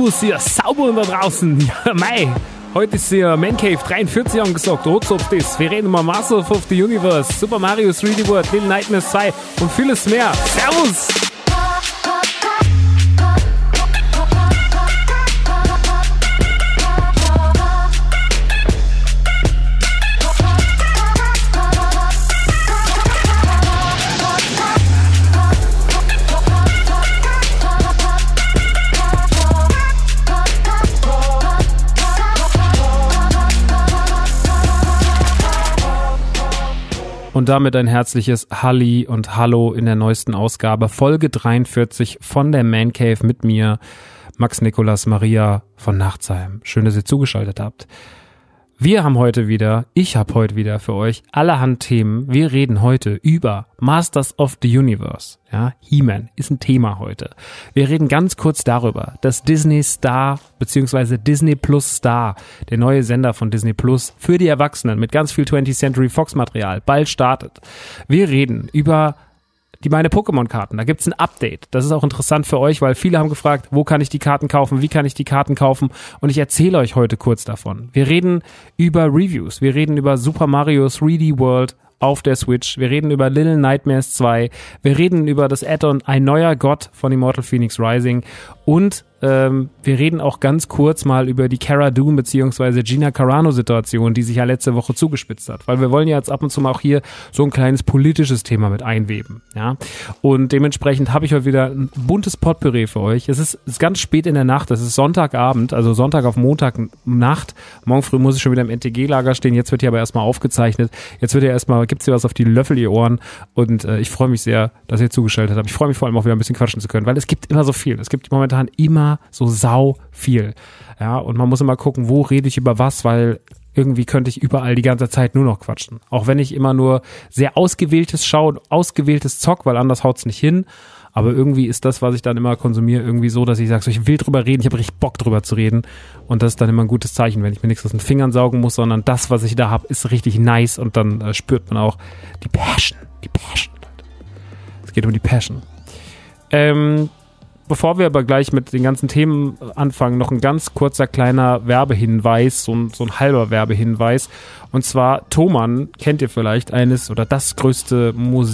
Servus, ihr Sauber da draußen. Ja, mei. Heute ist hier Mancave 43 angesagt. Rotz das. Wir reden über Master of the Universe, Super Mario 3D World, Little Nightmares 2 und vieles mehr. Servus! Und damit ein herzliches Halli und Hallo in der neuesten Ausgabe, Folge 43 von der Man Cave mit mir, Max Nikolas Maria von Nachtsheim. Schön, dass ihr zugeschaltet habt. Ich habe heute wieder für euch allerhand Themen. Wir reden heute über Masters of the Universe. Ja, He-Man ist ein Thema heute. Wir reden ganz kurz darüber, dass Disney Star bzw. Disney Plus Star, der neue Sender von Disney Plus für die Erwachsenen mit ganz viel 20th Century Fox Material, bald startet. Wir reden über meine Pokémon-Karten, da gibt's ein Update. Das ist auch interessant für euch, weil viele haben gefragt, wo kann ich die Karten kaufen, wie kann ich die Karten kaufen, und ich erzähle euch heute kurz davon. Wir reden über Reviews, wir reden über Super Mario 3D World auf der Switch, wir reden über Little Nightmares 2, wir reden über das Add-on Ein neuer Gott von Immortal Phoenix Rising und wir reden auch ganz kurz mal über die Cara Dune bzw. Gina Carano-Situation, die sich ja letzte Woche zugespitzt hat. Weil wir wollen ja jetzt ab und zu mal auch hier so ein kleines politisches Thema mit einweben. Ja? Und dementsprechend habe ich heute wieder ein buntes Potpourri für euch. Es ist ganz spät in der Nacht, es ist Sonntagabend, also Sonntag auf Montagnacht. Morgen früh muss ich schon wieder im NTG-Lager stehen. Jetzt wird hier aber erstmal aufgezeichnet. Jetzt wird gibt's hier was auf die Löffel, ihr Ohren. Und ich freue mich sehr, dass ihr zugeschaltet habt. Ich freue mich vor allem auch wieder ein bisschen quatschen zu können, weil es gibt immer so viel. Es gibt momentan immer so sau viel. Ja, und man muss immer gucken, wo rede ich über was, weil irgendwie könnte ich überall die ganze Zeit nur noch quatschen. Auch wenn ich immer nur sehr Ausgewähltes schaue und Ausgewähltes zock, weil anders haut's nicht hin. Aber irgendwie ist das, was ich dann immer konsumiere, irgendwie so, dass ich sage, so, ich will drüber reden, ich habe richtig Bock drüber zu reden. Und das ist dann immer ein gutes Zeichen, wenn ich mir nichts aus den Fingern saugen muss, sondern das, was ich da habe, ist richtig nice, und dann spürt man auch die Passion. Es geht um die Passion. Bevor wir aber gleich mit den ganzen Themen anfangen, noch ein ganz kurzer kleiner Werbehinweis, so ein halber Werbehinweis. Und zwar Thomann, kennt ihr vielleicht, das größte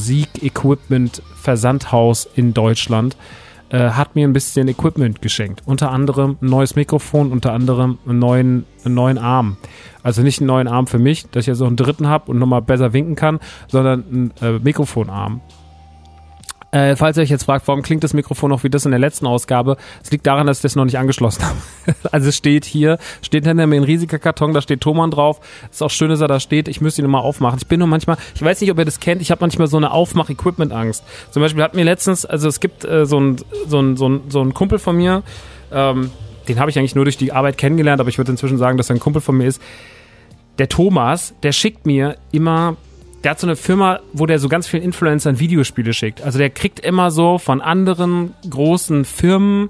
Musik-Equipment-Versandhaus in Deutschland, hat mir ein bisschen Equipment geschenkt. Unter anderem ein neues Mikrofon, unter anderem einen neuen Arm. Also nicht einen neuen Arm für mich, dass ich ja so einen dritten habe und nochmal besser winken kann, sondern einen Mikrofonarm. Falls ihr euch jetzt fragt, warum klingt das Mikrofon noch wie das in der letzten Ausgabe, es liegt daran, dass ich das noch nicht angeschlossen habe. Also es steht hinter mir ein riesiger Karton, da steht Thomann drauf. Ist auch schön, dass er da steht. Ich müsste ihn nochmal aufmachen. Ich bin nur manchmal, ich weiß nicht, ob ihr das kennt, ich habe manchmal so eine Aufmach-Equipment-Angst. Zum Beispiel hat mir letztens, also es gibt so einen Kumpel von mir, den habe ich eigentlich nur durch die Arbeit kennengelernt, aber ich würde inzwischen sagen, dass er ein Kumpel von mir ist. Der Thomas, der schickt mir immer... Der hat so eine Firma, wo der so ganz vielen Influencern Videospiele schickt. Also der kriegt immer so von anderen großen Firmen,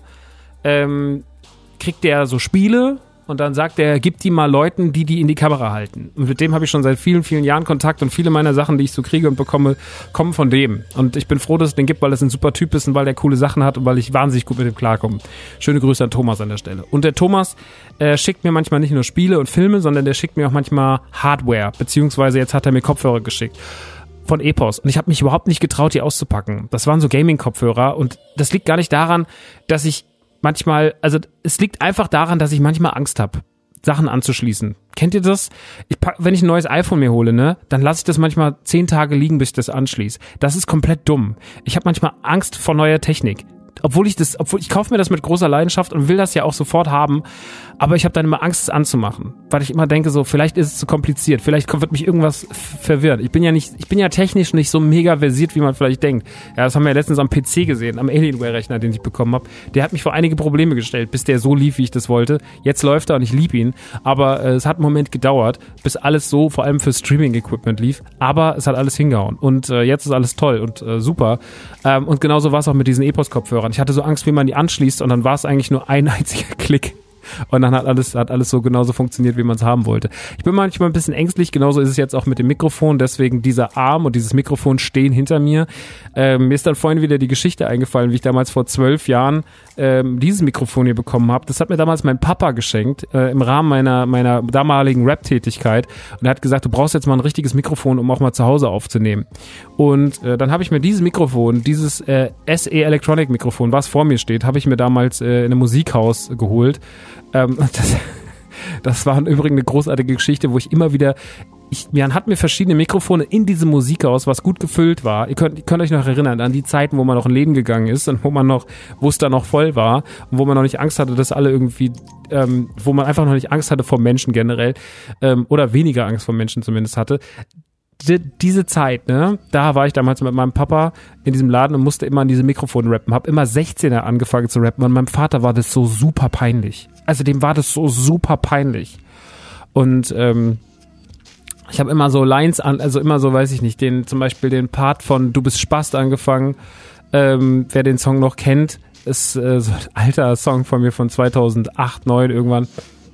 kriegt der so Spiele, und dann sagt er, gib die mal Leuten, die in die Kamera halten. Und mit dem habe ich schon seit vielen, vielen Jahren Kontakt, und viele meiner Sachen, die ich so kriege und bekomme, kommen von dem. Und ich bin froh, dass es den gibt, weil es ein super Typ ist und weil der coole Sachen hat und weil ich wahnsinnig gut mit dem klarkomme. Schöne Grüße an Thomas an der Stelle. Und der Thomas schickt mir manchmal nicht nur Spiele und Filme, sondern der schickt mir auch manchmal Hardware, beziehungsweise jetzt hat er mir Kopfhörer geschickt von Epos. Und ich habe mich überhaupt nicht getraut, die auszupacken. Das waren so Gaming-Kopfhörer, und das liegt gar nicht daran, dass ich es liegt einfach daran, dass ich manchmal Angst habe, Sachen anzuschließen. Kennt ihr das? Wenn ich ein neues iPhone mir hole, ne, dann lasse ich das manchmal 10 Tage liegen, bis ich das anschließe. Das ist komplett dumm. Ich habe manchmal Angst vor neuer Technik. Obwohl ich kaufe mir das mit großer Leidenschaft und will das ja auch sofort haben, aber ich habe dann immer Angst, es anzumachen, weil ich immer denke, so, vielleicht ist es zu kompliziert, vielleicht wird mich irgendwas verwirren. Ich bin ja technisch nicht so mega versiert, wie man vielleicht denkt. Ja, das haben wir ja letztens am PC gesehen, am Alienware-Rechner, den ich bekommen habe. Der hat mich vor einige Probleme gestellt, bis der so lief, wie ich das wollte. Jetzt läuft er und ich liebe ihn, aber es hat einen Moment gedauert, bis alles so, vor allem für Streaming-Equipment lief, aber es hat alles hingehauen, und jetzt ist alles toll und super. Und genauso war es auch mit diesen Epos-Kopfhörern. Ich hatte so Angst, wie man die anschließt, und dann war es eigentlich nur ein einziger Klick. Und dann hat alles so genauso funktioniert, wie man es haben wollte. Ich bin manchmal ein bisschen ängstlich, genauso ist es jetzt auch mit dem Mikrofon, deswegen dieser Arm und dieses Mikrofon stehen hinter mir. Mir ist dann vorhin wieder die Geschichte eingefallen, wie ich damals vor 12 Jahren dieses Mikrofon hier bekommen habe. Das hat mir damals mein Papa geschenkt, im Rahmen meiner damaligen Rap-Tätigkeit. Und er hat gesagt, du brauchst jetzt mal ein richtiges Mikrofon, um auch mal zu Hause aufzunehmen. Und dann habe ich mir dieses Mikrofon, dieses SE Electronic Mikrofon, was vor mir steht, habe ich mir damals in einem Musikhaus geholt. Das war im Übrigen eine großartige Geschichte, wo ich immer wieder, man hat mir verschiedene Mikrofone in diesem Musikhaus, was gut gefüllt war. Ihr könnt euch noch erinnern an die Zeiten, wo man noch in Läden gegangen ist und wo es da noch voll war und wo man noch nicht Angst hatte, dass alle irgendwie, wo man einfach noch nicht Angst hatte vor Menschen generell, oder weniger Angst vor Menschen zumindest hatte. Diese Zeit, ne, da war ich damals mit meinem Papa in diesem Laden und musste immer an diese Mikrofone rappen, hab immer 16er angefangen zu rappen und meinem Vater war das so super peinlich. Also dem war das so super peinlich. Und ich habe immer so Lines also immer so, weiß ich nicht, zum Beispiel den Part von Du bist Spast angefangen. Wer den Song noch kennt, ist so ein alter Song von mir von 2008, 2009 irgendwann.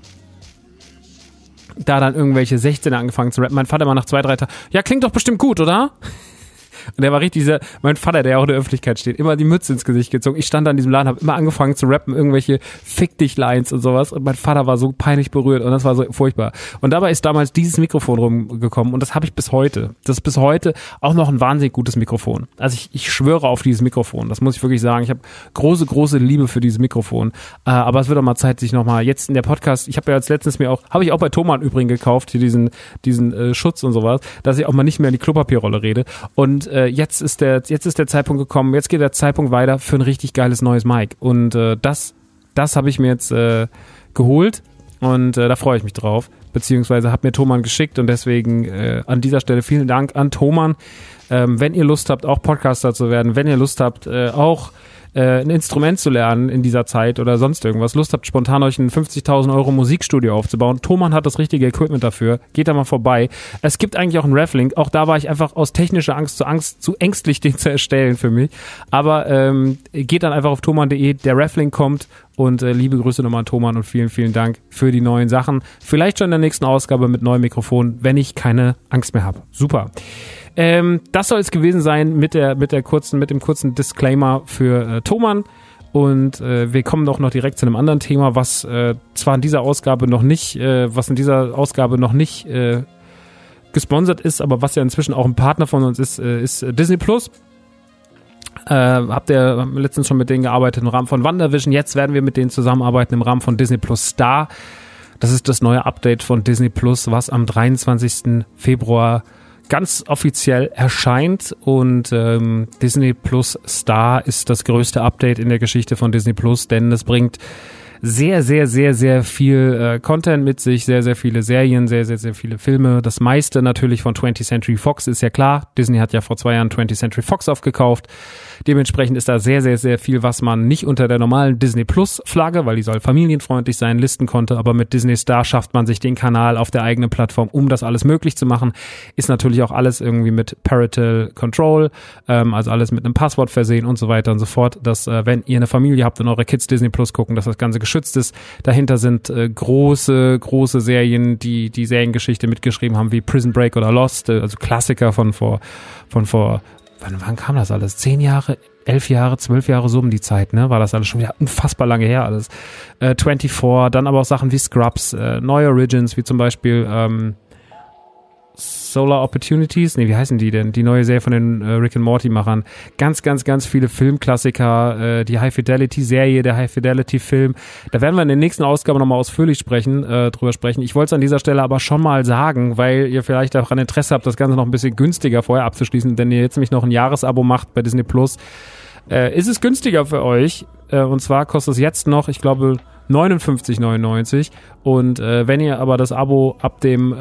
Da dann irgendwelche 16er angefangen zu rappen. Mein Vater war nach 2, 3 Tagen, ja, klingt doch bestimmt gut, oder? Und der war richtig mein Vater, der auch in der Öffentlichkeit steht, immer die Mütze ins Gesicht gezogen. Ich stand da in diesem Laden, habe immer angefangen zu rappen, irgendwelche Fick-dich-Lines und sowas. Und mein Vater war so peinlich berührt und das war so furchtbar. Und dabei ist damals dieses Mikrofon rumgekommen und das habe ich bis heute. Das ist bis heute auch noch ein wahnsinnig gutes Mikrofon. Also ich schwöre auf dieses Mikrofon. Das muss ich wirklich sagen. Ich habe große, große Liebe für dieses Mikrofon. Aber es wird auch mal Zeit, sich nochmal jetzt in der Podcast, ich habe ja jetzt letztens habe ich auch bei Thomann übrigens gekauft, hier diesen Schutz und sowas, dass ich auch mal nicht mehr in die Klopapierrolle rede. Und jetzt ist der Zeitpunkt gekommen, jetzt geht der Zeitpunkt weiter für ein richtig geiles neues Mic. Und das habe ich mir jetzt geholt und da freue ich mich drauf. Beziehungsweise hat mir Thomann geschickt und deswegen an dieser Stelle vielen Dank an Thomann. Wenn ihr Lust habt, auch Podcaster zu werden, wenn ihr Lust habt, auch ein Instrument zu lernen in dieser Zeit oder sonst irgendwas, Lust habt, spontan euch ein 50.000 € Musikstudio aufzubauen, Thomann hat das richtige Equipment dafür, geht da mal vorbei. Es gibt eigentlich auch einen Reflink, auch da war ich einfach aus technischer Angst zu ängstlich, den zu erstellen für mich, aber geht dann einfach auf thomann.de, der Reflink kommt und liebe Grüße nochmal an Thomann und vielen, vielen Dank für die neuen Sachen. Vielleicht schon in der nächsten Ausgabe mit neuem Mikrofon, wenn ich keine Angst mehr habe. Super. Das soll es gewesen sein mit dem kurzen Disclaimer für Thomann. Und wir kommen doch noch direkt zu einem anderen Thema, was zwar in dieser Ausgabe noch nicht, gesponsert ist, aber was ja inzwischen auch ein Partner von uns ist Disney Plus. Habt ihr letztens schon mit denen gearbeitet im Rahmen von WandaVision. Jetzt werden wir mit denen zusammenarbeiten im Rahmen von Disney Plus Star. Das ist das neue Update von Disney Plus, was am 23. Februar ganz offiziell erscheint und Disney Plus Star ist das größte Update in der Geschichte von Disney Plus, denn es bringt sehr, sehr, sehr, sehr viel Content mit sich, sehr, sehr viele Serien, sehr, sehr, sehr viele Filme. Das meiste natürlich von 20th Century Fox, ist ja klar. Disney hat ja vor 2 Jahren 20th Century Fox aufgekauft. Dementsprechend ist da sehr, sehr, sehr viel, was man nicht unter der normalen Disney Plus Flagge, weil die soll familienfreundlich sein, listen konnte. Aber mit Disney Star schafft man sich den Kanal auf der eigenen Plattform, um das alles möglich zu machen. Ist natürlich auch alles irgendwie mit Parental Control, also alles mit einem Passwort versehen und so weiter und so fort, dass wenn ihr eine Familie habt und eure Kids Disney Plus gucken, dass das Ganze geschützt ist. Dahinter sind große, große Serien, die Seriengeschichte mitgeschrieben haben, wie Prison Break oder Lost, also Klassiker von vor wann kam das alles? 10 Jahre, 11 Jahre, 12 Jahre, so um die Zeit, ne? War das alles schon wieder unfassbar lange her alles. 24, dann aber auch Sachen wie Scrubs, neue Origins, wie zum Beispiel Solar Opportunities, wie heißen die denn? Die neue Serie von den Rick and Morty Machern. Ganz, ganz, ganz viele Filmklassiker, die High Fidelity Serie, der High Fidelity Film. Da werden wir in der nächsten Ausgabe nochmal ausführlich drüber sprechen. Ich wollte es an dieser Stelle aber schon mal sagen, weil ihr vielleicht daran Interesse habt, das Ganze noch ein bisschen günstiger vorher abzuschließen, wenn ihr jetzt nämlich noch ein Jahresabo macht bei Disney Plus, ist es günstiger für euch. Und zwar kostet es jetzt noch, ich glaube, 59,99 und wenn ihr aber das Abo ab dem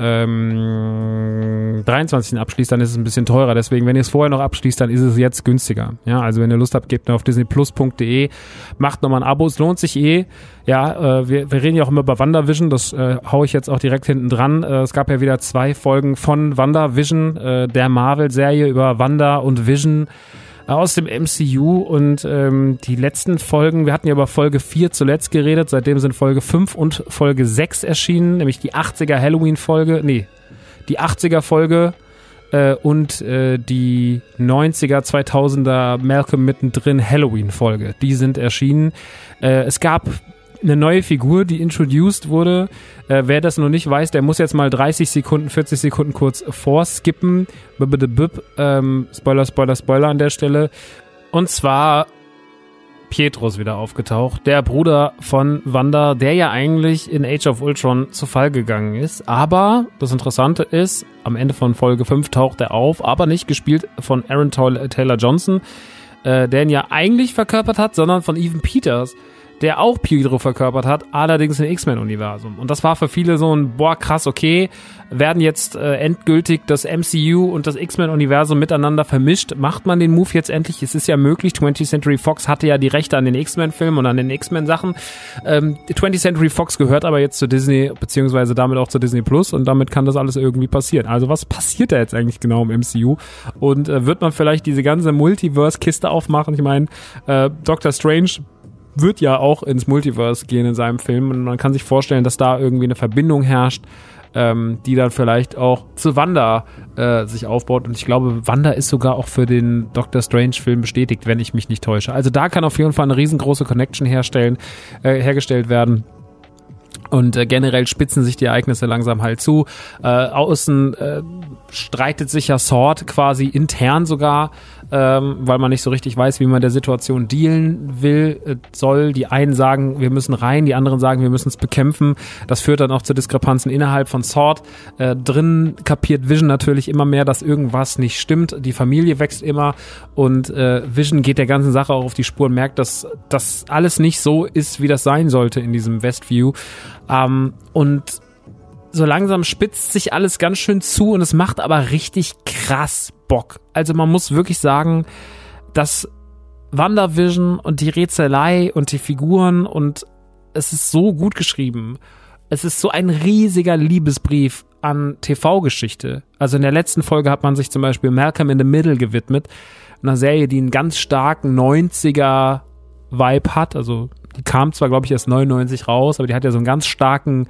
23. abschließt, dann ist es ein bisschen teurer. Deswegen, wenn ihr es vorher noch abschließt, dann ist es jetzt günstiger. Ja, also wenn ihr Lust habt, gebt nur auf disneyplus.de, macht nochmal ein Abo, es lohnt sich Ja, wir reden ja auch immer über WandaVision, das hau ich jetzt auch direkt hinten dran. Es gab ja wieder 2 Folgen von WandaVision, der Marvel-Serie über Wanda und Vision. aus dem MCU und die letzten Folgen, wir hatten ja über Folge 4 zuletzt geredet, seitdem sind Folge 5 und Folge 6 erschienen, nämlich die 80er Halloween-Folge, die 80er Folge und die 90er, 2000er Malcolm mittendrin Halloween-Folge. Die sind erschienen. Es gab eine neue Figur, die introduced wurde. Wer das noch nicht weiß, der muss jetzt mal 30 Sekunden, 40 Sekunden kurz vorskippen. Spoiler an der Stelle. Und zwar Pietro ist wieder aufgetaucht, der Bruder von Wanda, der ja eigentlich in Age of Ultron zu Fall gegangen ist. Aber das Interessante ist, am Ende von Folge 5 taucht er auf, aber nicht gespielt von Aaron Taylor Johnson, der ihn ja eigentlich verkörpert hat, sondern von Evan Peters, der auch Pietro verkörpert hat, allerdings im X-Men-Universum. Und das war für viele so ein, boah, krass, okay, werden jetzt endgültig das MCU und das X-Men-Universum miteinander vermischt. Macht man den Move jetzt endlich? Es ist ja möglich. 20th Century Fox hatte ja die Rechte an den X-Men-Filmen und an den X-Men-Sachen. 20th Century Fox gehört aber jetzt zu Disney, beziehungsweise damit auch zu Disney Plus, und damit kann das alles irgendwie passieren. Also was passiert da jetzt eigentlich genau im MCU? Und wird man vielleicht diese ganze Multiverse-Kiste aufmachen? Ich meine, Doctor Strange wird ja auch ins Multiverse gehen in seinem Film, und man kann sich vorstellen, dass da irgendwie eine Verbindung herrscht, die dann vielleicht auch zu Wanda sich aufbaut, und ich glaube, Wanda ist sogar auch für den Doctor Strange-Film bestätigt, wenn ich mich nicht täusche. Also da kann auf jeden Fall eine riesengroße Connection hergestellt werden. Und generell spitzen sich die Ereignisse langsam halt zu. Außen streitet sich ja SWORD quasi intern sogar, weil man nicht so richtig weiß, wie man der Situation dealen soll. Die einen sagen, wir müssen rein, die anderen sagen, wir müssen es bekämpfen. Das führt dann auch zu Diskrepanzen innerhalb von SWORD. Drin kapiert Vision natürlich immer mehr, dass irgendwas nicht stimmt. Die Familie wächst immer, und Vision geht der ganzen Sache auch auf die Spur und merkt, dass das alles nicht so ist, wie das sein sollte in diesem Westview. Und so langsam spitzt sich alles ganz schön zu, und es macht aber richtig krass Bock. Also man muss wirklich sagen, dass WandaVision und die Rätselei und die Figuren, und es ist so gut geschrieben. Es ist so ein riesiger Liebesbrief an TV-Geschichte. Also in der letzten Folge hat man sich zum Beispiel Malcolm in the Middle gewidmet, einer Serie, die einen ganz starken 90er-Vibe hat. Also die kam zwar, glaube ich, erst 99 raus, aber die hat ja so einen ganz starken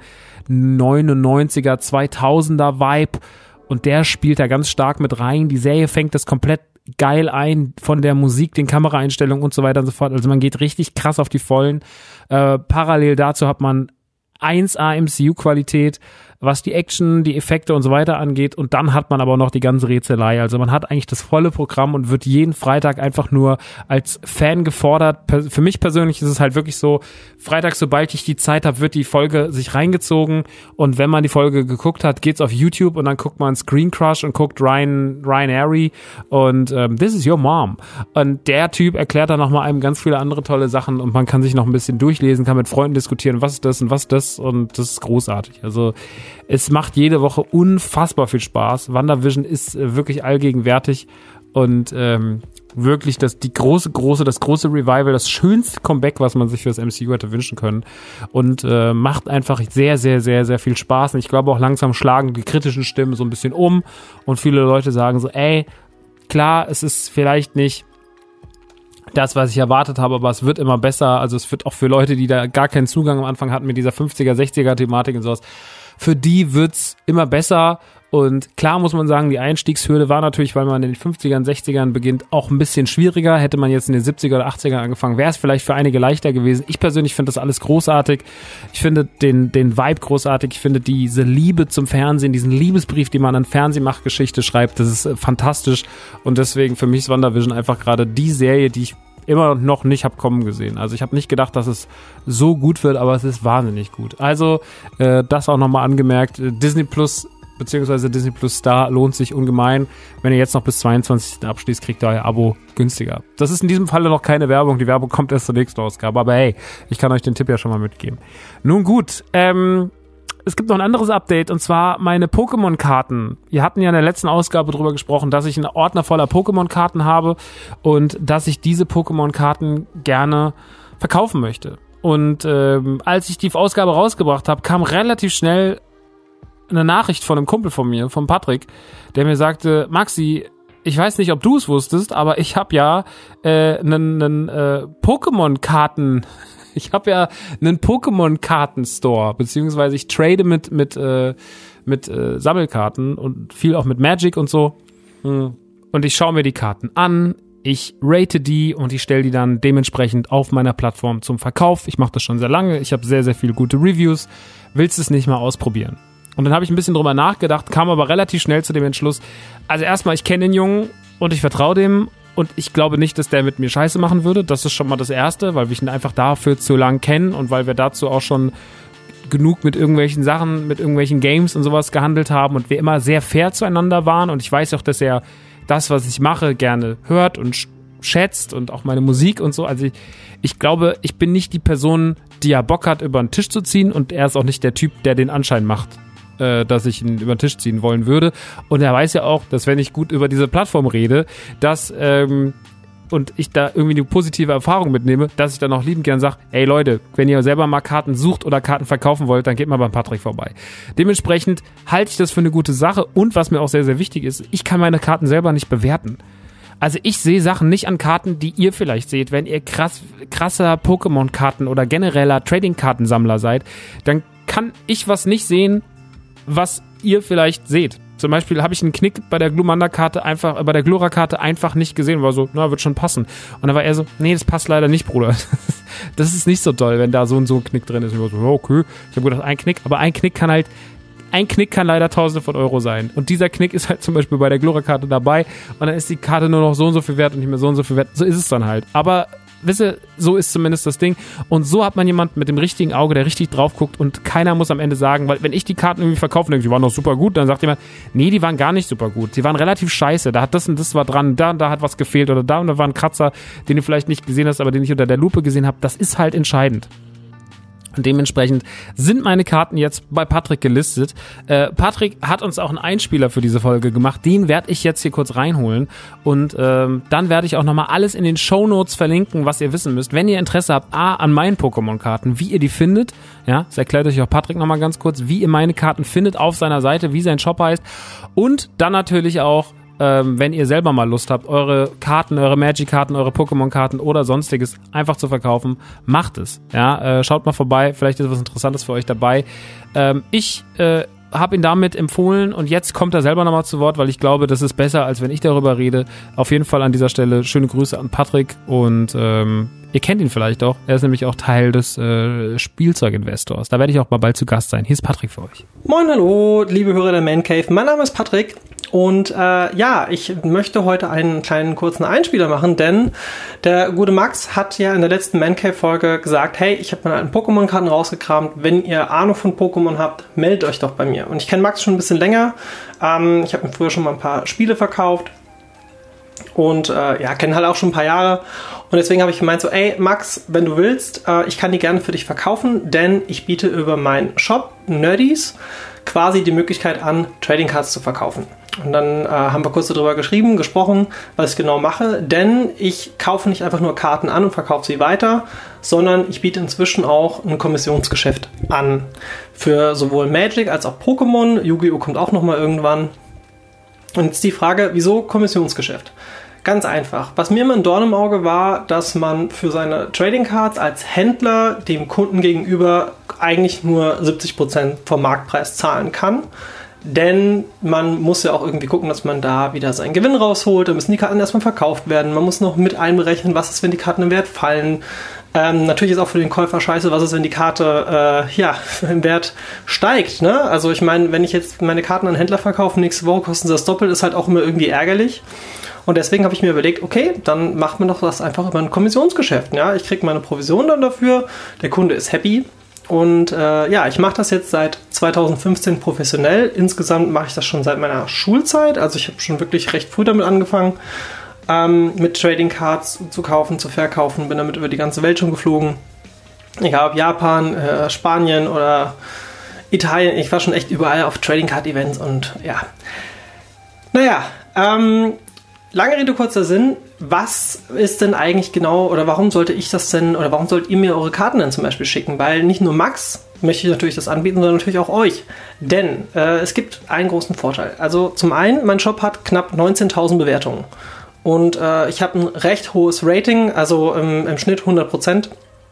99er, 2000er Vibe, und der spielt da ganz stark mit rein. Die Serie fängt das komplett geil ein, von der Musik, den Kameraeinstellungen und so weiter und so fort. Also man geht richtig krass auf die Vollen. Parallel dazu hat man 1A MCU-Qualität, was die Action, die Effekte und so weiter angeht, und dann hat man aber noch die ganze Rätselei. Also man hat eigentlich das volle Programm und wird jeden Freitag einfach nur als Fan gefordert. Für mich persönlich ist es halt wirklich so, Freitag, sobald ich die Zeit habe, wird die Folge sich reingezogen, und wenn man die Folge geguckt hat, geht's auf YouTube, und dann guckt man Screen Crush und guckt Ryan Airy und This is your mom. Und der Typ erklärt dann nochmal einem ganz viele andere tolle Sachen, und man kann sich noch ein bisschen durchlesen, kann mit Freunden diskutieren, was ist das und was ist das, und das ist großartig. Also es macht jede Woche unfassbar viel Spaß. WandaVision ist wirklich allgegenwärtig, und wirklich das große Revival, das schönste Comeback, was man sich für das MCU hätte wünschen können, und macht einfach sehr, sehr, sehr, sehr viel Spaß. Und ich glaube auch langsam schlagen die kritischen Stimmen so ein bisschen um, und viele Leute sagen so, ey, klar, es ist vielleicht nicht das, was ich erwartet habe, aber es wird immer besser. Also es wird auch für Leute, die da gar keinen Zugang am Anfang hatten mit dieser 50er, 60er Thematik und sowas, für die wird's immer besser. Und klar muss man sagen, die Einstiegshürde war natürlich, weil man in den 50ern, 60ern beginnt, auch ein bisschen schwieriger. Hätte man jetzt in den 70er oder 80ern angefangen, wäre es vielleicht für einige leichter gewesen. Ich persönlich finde das alles großartig. Ich finde den Vibe großartig. Ich finde diese Liebe zum Fernsehen, diesen Liebesbrief, den man an Fernsehmachgeschichte schreibt, das ist fantastisch. Und deswegen für mich ist WandaVision einfach gerade die Serie, die ich immer noch nicht habe kommen gesehen. Also ich habe nicht gedacht, dass es so gut wird, aber es ist wahnsinnig gut. Also das auch nochmal angemerkt. Disney Plus beziehungsweise Disney Plus Star lohnt sich ungemein. Wenn ihr jetzt noch bis 22. abschließt, kriegt ihr euer Abo günstiger. Das ist in diesem Falle noch keine Werbung. Die Werbung kommt erst zur nächsten Ausgabe. Aber hey, ich kann euch den Tipp ja schon mal mitgeben. Nun gut, es gibt noch ein anderes Update, und zwar meine Pokémon-Karten. Wir hatten ja in der letzten Ausgabe drüber gesprochen, dass ich einen Ordner voller Pokémon-Karten habe und dass ich diese Pokémon-Karten gerne verkaufen möchte. Und als ich die Ausgabe rausgebracht habe, kam relativ schnell eine Nachricht von einem Kumpel von mir, von Patrick, der mir sagte, Maxi, ich weiß nicht, ob du es wusstest, aber ich habe ja einen Pokémon-Karten... Ich habe ja einen Pokémon-Karten-Store, beziehungsweise ich trade mit Sammelkarten und viel auch mit Magic und so. Und ich schaue mir die Karten an, ich rate die und ich stelle die dann dementsprechend auf meiner Plattform zum Verkauf. Ich mache das schon sehr lange, ich habe sehr, sehr viele gute Reviews. Willst du es nicht mal ausprobieren? Und dann habe ich ein bisschen drüber nachgedacht, kam aber relativ schnell zu dem Entschluss, also erstmal, ich kenne den Jungen und ich vertraue dem. Und ich glaube nicht, dass der mit mir Scheiße machen würde. Das ist schon mal das Erste, weil wir ihn einfach dafür zu lang kennen und weil wir dazu auch schon genug mit irgendwelchen Sachen, mit irgendwelchen Games und sowas gehandelt haben und wir immer sehr fair zueinander waren. Und ich weiß auch, dass er das, was ich mache, gerne hört und schätzt und auch meine Musik und so. Also ich glaube, ich bin nicht die Person, die ja Bock hat, über den Tisch zu ziehen und er ist auch nicht der Typ, der den Anschein macht, dass ich ihn über den Tisch ziehen wollen würde. Und er weiß ja auch, dass wenn ich gut über diese Plattform rede, dass und ich da irgendwie eine positive Erfahrung mitnehme, dass ich dann auch liebend gern sage, ey Leute, wenn ihr selber mal Karten sucht oder Karten verkaufen wollt, dann geht mal beim Patrick vorbei. Dementsprechend halte ich das für eine gute Sache und was mir auch sehr, sehr wichtig ist, ich kann meine Karten selber nicht bewerten. Also ich sehe Sachen nicht an Karten, die ihr vielleicht seht. Wenn ihr krasser Pokémon-Karten oder genereller Trading-Kartensammler seid, dann kann ich was nicht sehen, was ihr vielleicht seht. Zum Beispiel habe ich einen Knick bei der Glumanda-Karte einfach, bei der Glora-Karte einfach nicht gesehen, war so, na, wird schon passen. Und dann war er so, nee, das passt leider nicht, Bruder. Das ist nicht so toll, wenn da so ein Knick drin ist. Und ich war so, ja, okay. Ich habe gedacht, ein Knick kann leider Tausende von Euro sein. Und dieser Knick ist halt zum Beispiel bei der Glora-Karte dabei und dann ist die Karte nur noch so und so viel wert und nicht mehr so und so viel wert. So ist es dann halt. Aber wisst ihr, so ist zumindest das Ding. Und so hat man jemanden mit dem richtigen Auge, der richtig drauf guckt und keiner muss am Ende sagen, weil wenn ich die Karten irgendwie verkaufe, denke ich, die waren doch super gut, dann sagt jemand, nee, die waren gar nicht super gut. Die waren relativ scheiße. Da hat das und das war dran, da und da hat was gefehlt oder da und da war ein Kratzer, den du vielleicht nicht gesehen hast, aber den ich unter der Lupe gesehen habe. Das ist halt entscheidend. Und dementsprechend sind meine Karten jetzt bei Patrick gelistet. Patrick hat uns auch einen Einspieler für diese Folge gemacht. Den werde ich jetzt hier kurz reinholen. Und dann werde ich auch nochmal alles in den Shownotes verlinken, was ihr wissen müsst. Wenn ihr Interesse habt, an meinen Pokémon-Karten, wie ihr die findet. Ja, das erklärt euch auch Patrick nochmal ganz kurz, wie ihr meine Karten findet auf seiner Seite, wie sein Shop heißt. Und dann natürlich auch, wenn ihr selber mal Lust habt, eure Karten, eure Magic-Karten, eure Pokémon-Karten oder sonstiges einfach zu verkaufen, macht es. Ja, schaut mal vorbei, vielleicht ist was Interessantes für euch dabei. Ich habe ihn damit empfohlen und jetzt kommt er selber nochmal zu Wort, weil ich glaube, das ist besser, als wenn ich darüber rede. Auf jeden Fall an dieser Stelle schöne Grüße an Patrick und ihr kennt ihn vielleicht auch. Er ist nämlich auch Teil des Spielzeuginvestors. Da werde ich auch mal bald zu Gast sein. Hier ist Patrick für euch. Moin, hallo, liebe Hörer der Man Cave. Mein Name ist Patrick. Und ich möchte heute einen kleinen kurzen Einspieler machen, denn der gute Max hat ja in der letzten Mancave-Folge gesagt, hey, ich habe meine alten Pokémon-Karten rausgekramt, wenn ihr Ahnung von Pokémon habt, meldet euch doch bei mir. Und ich kenne Max schon ein bisschen länger, ich habe mir früher schon mal ein paar Spiele verkauft und kenne halt auch schon ein paar Jahre. Und deswegen habe ich gemeint so, ey Max, wenn du willst, ich kann die gerne für dich verkaufen, denn ich biete über meinen Shop Nerdies quasi die Möglichkeit an, Trading Cards zu verkaufen. Und dann haben wir kurz darüber gesprochen, was ich genau mache, denn ich kaufe nicht einfach nur Karten an und verkaufe sie weiter, sondern ich biete inzwischen auch ein Kommissionsgeschäft an. Für sowohl Magic als auch Pokémon. Yu-Gi-Oh! Kommt auch nochmal irgendwann. Und jetzt die Frage, wieso Kommissionsgeschäft? Ganz einfach. Was mir immer ein Dorn im Auge war, dass man für seine Trading Cards als Händler dem Kunden gegenüber eigentlich nur 70% vom Marktpreis zahlen kann. Denn man muss ja auch irgendwie gucken, dass man da wieder seinen Gewinn rausholt. Da müssen die Karten erstmal verkauft werden. Man muss noch mit einberechnen, was ist, wenn die Karten im Wert fallen. Natürlich ist auch für den Käufer scheiße, was ist, wenn die Karte im Wert steigt. Ne? Also ich meine, wenn ich jetzt meine Karten an Händler verkaufe, nächste Woche kosten sie das doppelt, ist halt auch immer irgendwie ärgerlich. Und deswegen habe ich mir überlegt, okay, dann macht man doch das einfach über ein Kommissionsgeschäft. Ja? Ich kriege meine Provision dann dafür, der Kunde ist happy. Und ich mache das jetzt seit 2015 professionell. Insgesamt mache ich das schon seit meiner Schulzeit. Also ich habe schon wirklich recht früh damit angefangen, mit Trading Cards zu kaufen, zu verkaufen. Bin damit über die ganze Welt schon geflogen. Egal ob Japan, Spanien oder Italien. Ich war schon echt überall auf Trading Card Events und ja. Naja, lange Rede, kurzer Sinn. Was ist denn eigentlich genau, oder warum sollte ich das denn, oder warum sollt ihr mir eure Karten denn zum Beispiel schicken? Weil nicht nur Max möchte ich natürlich das anbieten, sondern natürlich auch euch. Denn es gibt einen großen Vorteil. Also zum einen, mein Shop hat knapp 19.000 Bewertungen. Und ich habe ein recht hohes Rating, also im Schnitt 100%.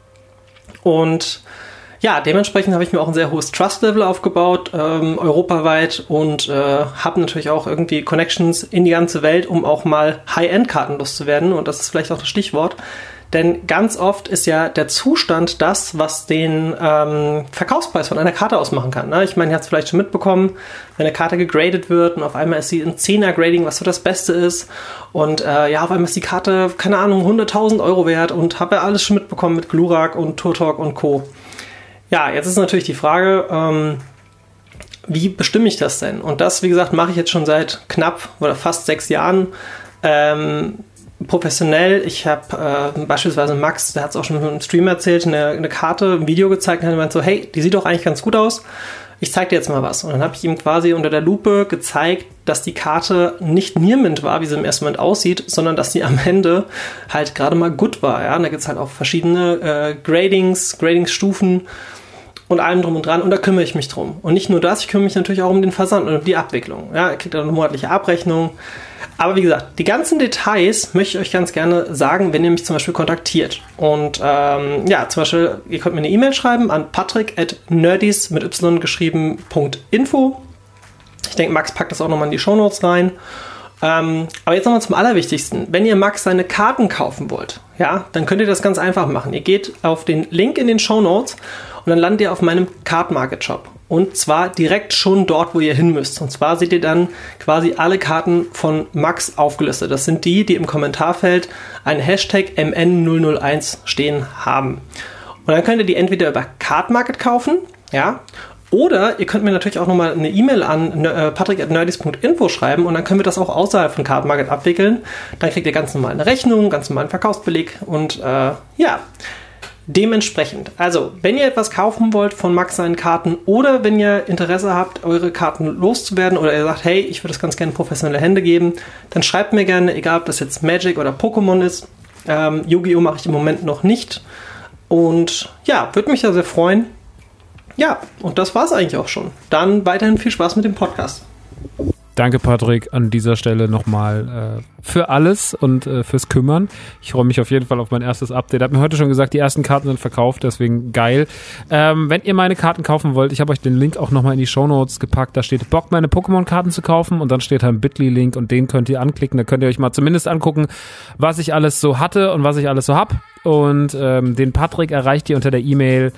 Und ja, dementsprechend habe ich mir auch ein sehr hohes Trust-Level aufgebaut, europaweit, und habe natürlich auch irgendwie Connections in die ganze Welt, um auch mal High-End-Karten loszuwerden. Und das ist vielleicht auch das Stichwort. Denn ganz oft ist ja der Zustand das, was den Verkaufspreis von einer Karte ausmachen kann. Ne? Ich meine, ihr habt es vielleicht schon mitbekommen, wenn eine Karte gegradet wird und auf einmal ist sie ein 10er-Grading, was so das Beste ist. Und auf einmal ist die Karte, keine Ahnung, 100.000 Euro wert, und habe ja alles schon mitbekommen mit Glurak und Turtok und Co. Ja, jetzt ist natürlich die Frage, wie bestimme ich das denn? Und das, wie gesagt, mache ich jetzt schon seit knapp oder fast 6 Jahren. Professionell. Ich habe beispielsweise Max, der hat es auch schon im Stream erzählt, eine Karte, ein Video gezeigt, und hat gemeint so, hey, die sieht doch eigentlich ganz gut aus. Ich zeig dir jetzt mal was. Und dann habe ich ihm quasi unter der Lupe gezeigt, dass die Karte nicht Nearmint war, wie sie im ersten Moment aussieht, sondern dass sie am Ende halt gerade mal gut war. Ja? Und da gibt es halt auch verschiedene Gradingsstufen und allem drum und dran, und da kümmere ich mich drum. Und nicht nur das, ich kümmere mich natürlich auch um den Versand und um die Abwicklung. Ja, ihr kriegt eine monatliche Abrechnung. Aber wie gesagt, die ganzen Details möchte ich euch ganz gerne sagen, wenn ihr mich zum Beispiel kontaktiert. Und zum Beispiel, ihr könnt mir eine E-Mail schreiben an patrick@nerdies mit y geschrieben.info. Ich denke, Max packt das auch nochmal in die Shownotes rein. Aber jetzt nochmal zum Allerwichtigsten. Wenn ihr Max seine Karten kaufen wollt, ja, dann könnt ihr das ganz einfach machen. Ihr geht auf den Link in den Shownotes und dann landet ihr auf meinem Card Market Shop. Und zwar direkt schon dort, wo ihr hin müsst. Und zwar seht ihr dann quasi alle Karten von Max aufgelistet. Das sind die im Kommentarfeld einen Hashtag MN001 stehen haben. Und dann könnt ihr die entweder über Card Market kaufen, ja, oder ihr könnt mir natürlich auch nochmal eine E-Mail an patrick@nerdies.info schreiben, und dann können wir das auch außerhalb von Card Market abwickeln. Dann kriegt ihr ganz normal eine Rechnung, ganz normalen Verkaufsbeleg, und dementsprechend. Also, wenn ihr etwas kaufen wollt von Max seinen Karten, oder wenn ihr Interesse habt, eure Karten loszuwerden, oder ihr sagt, hey, ich würde das ganz gerne in professionelle Hände geben, dann schreibt mir gerne, egal ob das jetzt Magic oder Pokémon ist. Yu-Gi-Oh! Mache ich im Moment noch nicht. Und ja, würde mich da sehr freuen. Ja, und das war's eigentlich auch schon. Dann weiterhin viel Spaß mit dem Podcast. Danke, Patrick, an dieser Stelle nochmal für alles und fürs Kümmern. Ich freue mich auf jeden Fall auf mein erstes Update. Hab mir heute schon gesagt, die ersten Karten sind verkauft, deswegen geil. Wenn ihr meine Karten kaufen wollt, ich habe euch den Link auch nochmal in die Shownotes gepackt. Da steht Bock, meine Pokémon-Karten zu kaufen, und dann steht da ein Bitly-Link, und den könnt ihr anklicken. Da könnt ihr euch mal zumindest angucken, was ich alles so hatte und was ich alles so hab. Und den Patrick erreicht ihr unter der E-Mail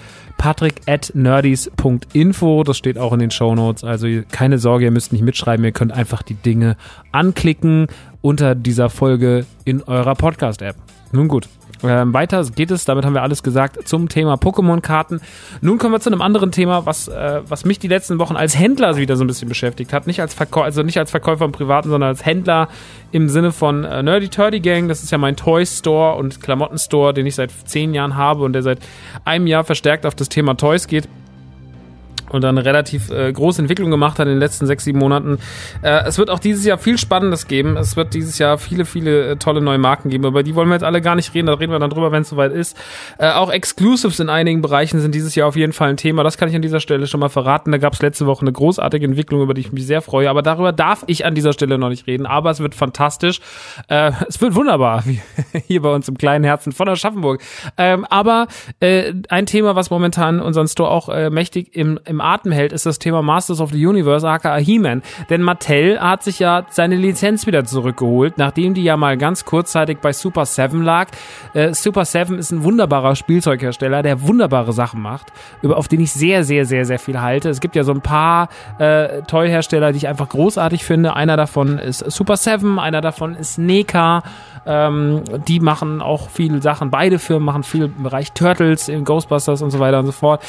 patrick@nerdies.info. Das steht auch in den Shownotes. Also keine Sorge, ihr müsst nicht mitschreiben. Ihr könnt einfach die Dinge anklicken unter dieser Folge in eurer Podcast-App. Nun gut. Weiter geht es, damit haben wir alles gesagt, zum Thema Pokémon-Karten. Nun kommen wir zu einem anderen Thema, was mich die letzten Wochen als Händler wieder so ein bisschen beschäftigt hat. Nicht als Verkäufer im Privaten, sondern als Händler im Sinne von Nerdy Turdy Gang. Das ist ja mein Toy Store und Klamotten-Store, den ich seit 10 Jahren habe und der seit einem Jahr verstärkt auf das Thema Toys geht. Und dann eine relativ große Entwicklung gemacht hat in den letzten 6-7 Monaten. Es wird auch dieses Jahr viel Spannendes geben. Es wird dieses Jahr viele tolle neue Marken geben. Über die wollen wir jetzt alle gar nicht reden. Da reden wir dann drüber, wenn es soweit ist. Auch Exclusives in einigen Bereichen sind dieses Jahr auf jeden Fall ein Thema. Das kann ich an dieser Stelle schon mal verraten. Da gab es letzte Woche eine großartige Entwicklung, über die ich mich sehr freue. Aber darüber darf ich an dieser Stelle noch nicht reden. Aber es wird fantastisch. Es wird wunderbar. Wie hier bei uns im kleinen Herzen von Aschaffenburg. Aber ein Thema, was momentan unseren Store auch mächtig im Atem hält, ist das Thema Masters of the Universe, aka He-Man. Denn Mattel hat sich ja seine Lizenz wieder zurückgeholt, nachdem die ja mal ganz kurzzeitig bei Super 7 lag. Super 7 ist ein wunderbarer Spielzeughersteller, der wunderbare Sachen macht, auf den ich sehr viel halte. Es gibt ja so ein paar Toy-Hersteller, die ich einfach großartig finde. Einer davon ist Super 7, einer davon ist NECA. Die machen auch viele Sachen. Beide Firmen machen viel im Bereich Turtles, in Ghostbusters und so weiter und so fort.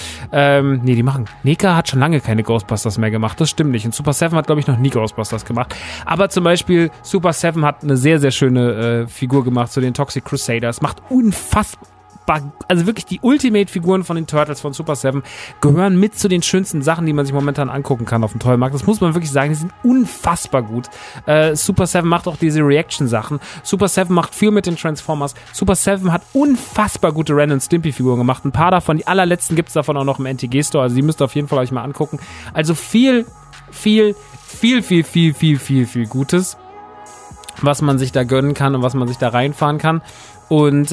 NECA hat schon lange keine Ghostbusters mehr gemacht. Das stimmt nicht. Und Super 7 hat, glaube ich, noch nie Ghostbusters gemacht. Aber zum Beispiel Super 7 hat eine sehr schöne Figur gemacht zu den Toxic Crusaders. Macht unfassbar also wirklich die Ultimate-Figuren von den Turtles von Super 7 gehören mit zu den schönsten Sachen, die man sich momentan angucken kann auf dem Toymarkt. Das muss man wirklich sagen, die sind unfassbar gut. Super 7 macht auch diese Reaction-Sachen. Super 7 macht viel mit den Transformers. Super 7 hat unfassbar gute Ren und Stimpy-Figuren gemacht. Ein paar davon, die allerletzten gibt's davon auch noch im NTG-Store, also die müsst ihr auf jeden Fall euch mal angucken. Also viel Gutes, was man sich da gönnen kann und was man sich da reinfahren kann. Und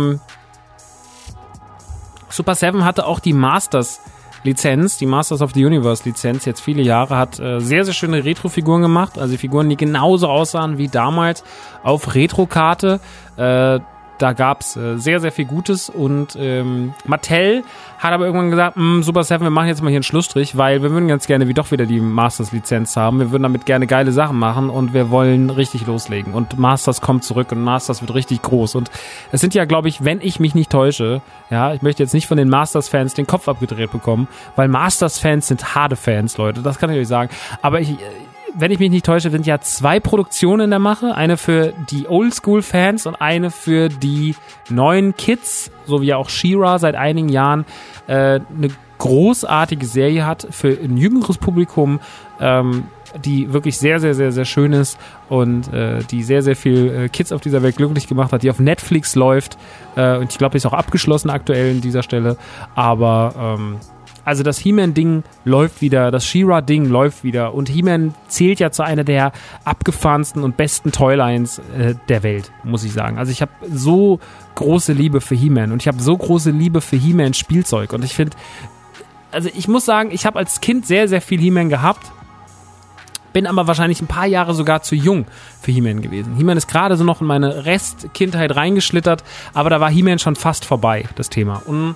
Super 7 hatte auch die Masters-Lizenz, die Masters of the Universe-Lizenz, jetzt viele Jahre, hat sehr, sehr schöne Retro-Figuren gemacht, also Figuren, die genauso aussahen wie damals auf Retro-Karte. Da gab's sehr, sehr viel Gutes und Mattel hat aber irgendwann gesagt, Super 7, wir machen jetzt mal hier einen Schlussstrich, weil wir würden ganz gerne doch wieder die Masters-Lizenz haben. Wir würden damit gerne geile Sachen machen und wir wollen richtig loslegen. Und Masters kommt zurück und Masters wird richtig groß. Und es sind ja, glaube ich, wenn ich mich nicht täusche, ja, ich möchte jetzt nicht von den Masters-Fans den Kopf abgedreht bekommen, weil Masters-Fans sind harte Fans, Leute, das kann ich euch sagen. Aber wenn ich mich nicht täusche, sind ja 2 Produktionen in der Mache. Eine für die Oldschool-Fans und eine für die neuen Kids, so wie auch She-Ra seit einigen Jahren eine großartige Serie hat für ein jüngeres Publikum, die wirklich sehr, sehr, sehr, sehr schön ist und die sehr, sehr viel Kids auf dieser Welt glücklich gemacht hat, die auf Netflix läuft. Und ich glaube, die ist auch abgeschlossen aktuell an dieser Stelle. Aber also das He-Man-Ding läuft wieder, das She-Ra-Ding läuft wieder und He-Man zählt ja zu einer der abgefahrensten und besten Toylines der Welt, muss ich sagen. Also ich habe so große Liebe für He-Man und ich habe so große Liebe für He-Man Spielzeug und ich finde, also ich muss sagen, ich habe als Kind sehr, sehr viel He-Man gehabt, bin aber wahrscheinlich ein paar Jahre sogar zu jung für He-Man gewesen. He-Man ist gerade so noch in meine Restkindheit reingeschlittert, aber da war He-Man schon fast vorbei, das Thema. Und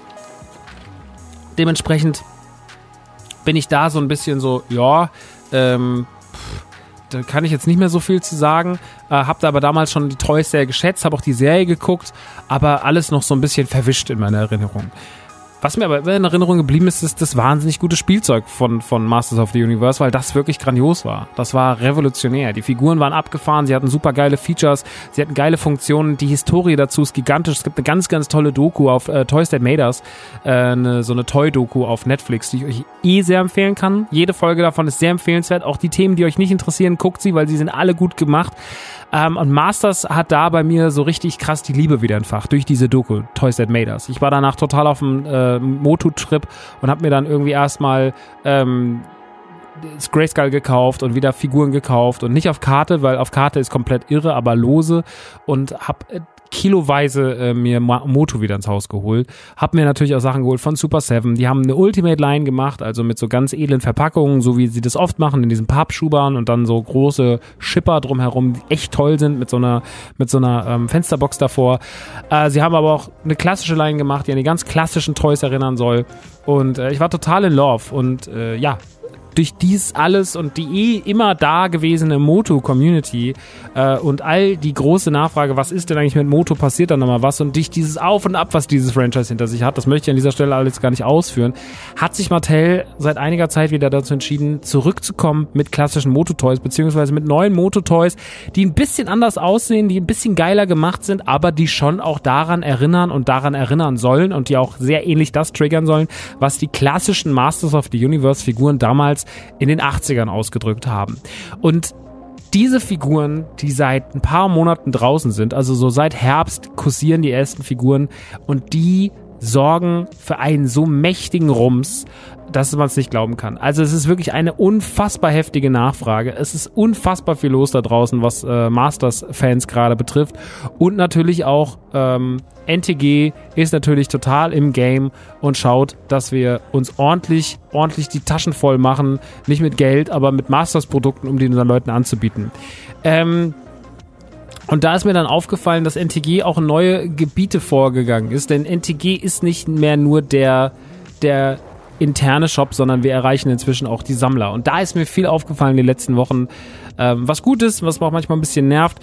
dementsprechend bin ich da so ein bisschen so, ja, da kann ich jetzt nicht mehr so viel zu sagen. Hab da aber damals schon die Toys sehr geschätzt, habe auch die Serie geguckt, aber alles noch so ein bisschen verwischt in meiner Erinnerung. Was mir aber in Erinnerung geblieben ist, ist das wahnsinnig gute Spielzeug von Masters of the Universe, weil das wirklich grandios war. Das war revolutionär. Die Figuren waren abgefahren, sie hatten super geile Features, sie hatten geile Funktionen, die Historie dazu ist gigantisch. Es gibt eine ganz, ganz tolle Doku auf Toys That Made Us, so eine Toy-Doku auf Netflix, die ich euch sehr empfehlen kann. Jede Folge davon ist sehr empfehlenswert. Auch die Themen, die euch nicht interessieren, guckt sie, weil sie sind alle gut gemacht. Und Masters hat da bei mir so richtig krass die Liebe wieder entfacht durch diese Doku, Toys That Made Us. Ich war danach total auf dem Motu-Trip und habe mir dann irgendwie erstmal das Grayskull gekauft und wieder Figuren gekauft und nicht auf Karte, weil auf Karte ist komplett irre, aber lose und habe kiloweise mir Motu wieder ins Haus geholt. Hab mir natürlich auch Sachen geholt von Super 7. Die haben eine Ultimate-Line gemacht, also mit so ganz edlen Verpackungen, so wie sie das oft machen, in diesen Pappschubern und dann so große Schipper drumherum, die echt toll sind, mit so einer Fensterbox davor. Sie haben aber auch eine klassische Line gemacht, die an die ganz klassischen Toys erinnern soll. Und ich war total in Love und durch dies alles und die immer da gewesene Moto-Community und all die große Nachfrage, was ist denn eigentlich mit Moto, passiert da nochmal was, und durch dieses Auf und Ab, was dieses Franchise hinter sich hat, das möchte ich an dieser Stelle alles gar nicht ausführen, hat sich Mattel seit einiger Zeit wieder dazu entschieden, zurückzukommen mit klassischen Moto-Toys, beziehungsweise mit neuen Moto-Toys, die ein bisschen anders aussehen, die ein bisschen geiler gemacht sind, aber die schon auch daran erinnern und daran erinnern sollen und die auch sehr ähnlich das triggern sollen, was die klassischen Masters of the Universe-Figuren damals in den 80ern ausgedrückt haben. Und diese Figuren, die seit ein paar Monaten draußen sind, also so seit Herbst kursieren die ersten Figuren und die sorgen für einen so mächtigen Rums, dass man es nicht glauben kann. Also es ist wirklich eine unfassbar heftige Nachfrage. Es ist unfassbar viel los da draußen, was Masters-Fans gerade betrifft. Und natürlich auch NTG ist natürlich total im Game und schaut, dass wir uns ordentlich die Taschen voll machen. Nicht mit Geld, aber mit Masters-Produkten, um die unseren Leuten anzubieten. Und da ist mir dann aufgefallen, dass NTG auch in neue Gebiete vorgegangen ist. Denn NTG ist nicht mehr nur der interne Shop, sondern wir erreichen inzwischen auch die Sammler. Und da ist mir viel aufgefallen in den letzten Wochen, was gut ist, was auch manchmal ein bisschen nervt.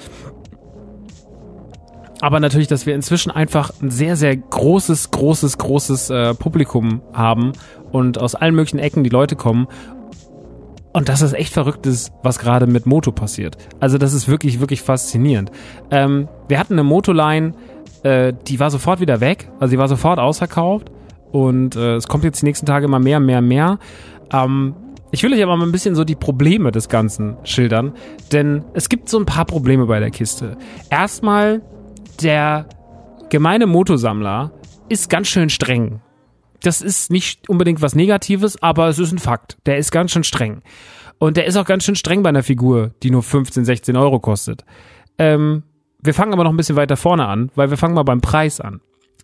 Aber natürlich, dass wir inzwischen einfach ein sehr, sehr großes Publikum haben und aus allen möglichen Ecken die Leute kommen. Und dass es echt verrückt ist, was gerade mit Moto passiert. Also das ist wirklich, wirklich faszinierend. Wir hatten eine Moto-Line die war sofort wieder weg. Also die war sofort ausverkauft. Und es kommt jetzt die nächsten Tage immer mehr. Ich will euch aber mal ein bisschen so die Probleme des Ganzen schildern. Denn es gibt so ein paar Probleme bei der Kiste. Erstmal, der gemeine Motosammler ist ganz schön streng. Das ist nicht unbedingt was Negatives, aber es ist ein Fakt. Der ist ganz schön streng. Und der ist auch ganz schön streng bei einer Figur, die nur 15, 16 Euro kostet. Wir fangen aber noch ein bisschen weiter vorne an, weil wir fangen mal beim Preis an.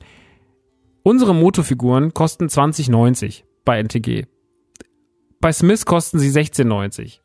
Unsere Moto-Figuren kosten 20,90 bei NTG. Bei Smith kosten sie 16,90.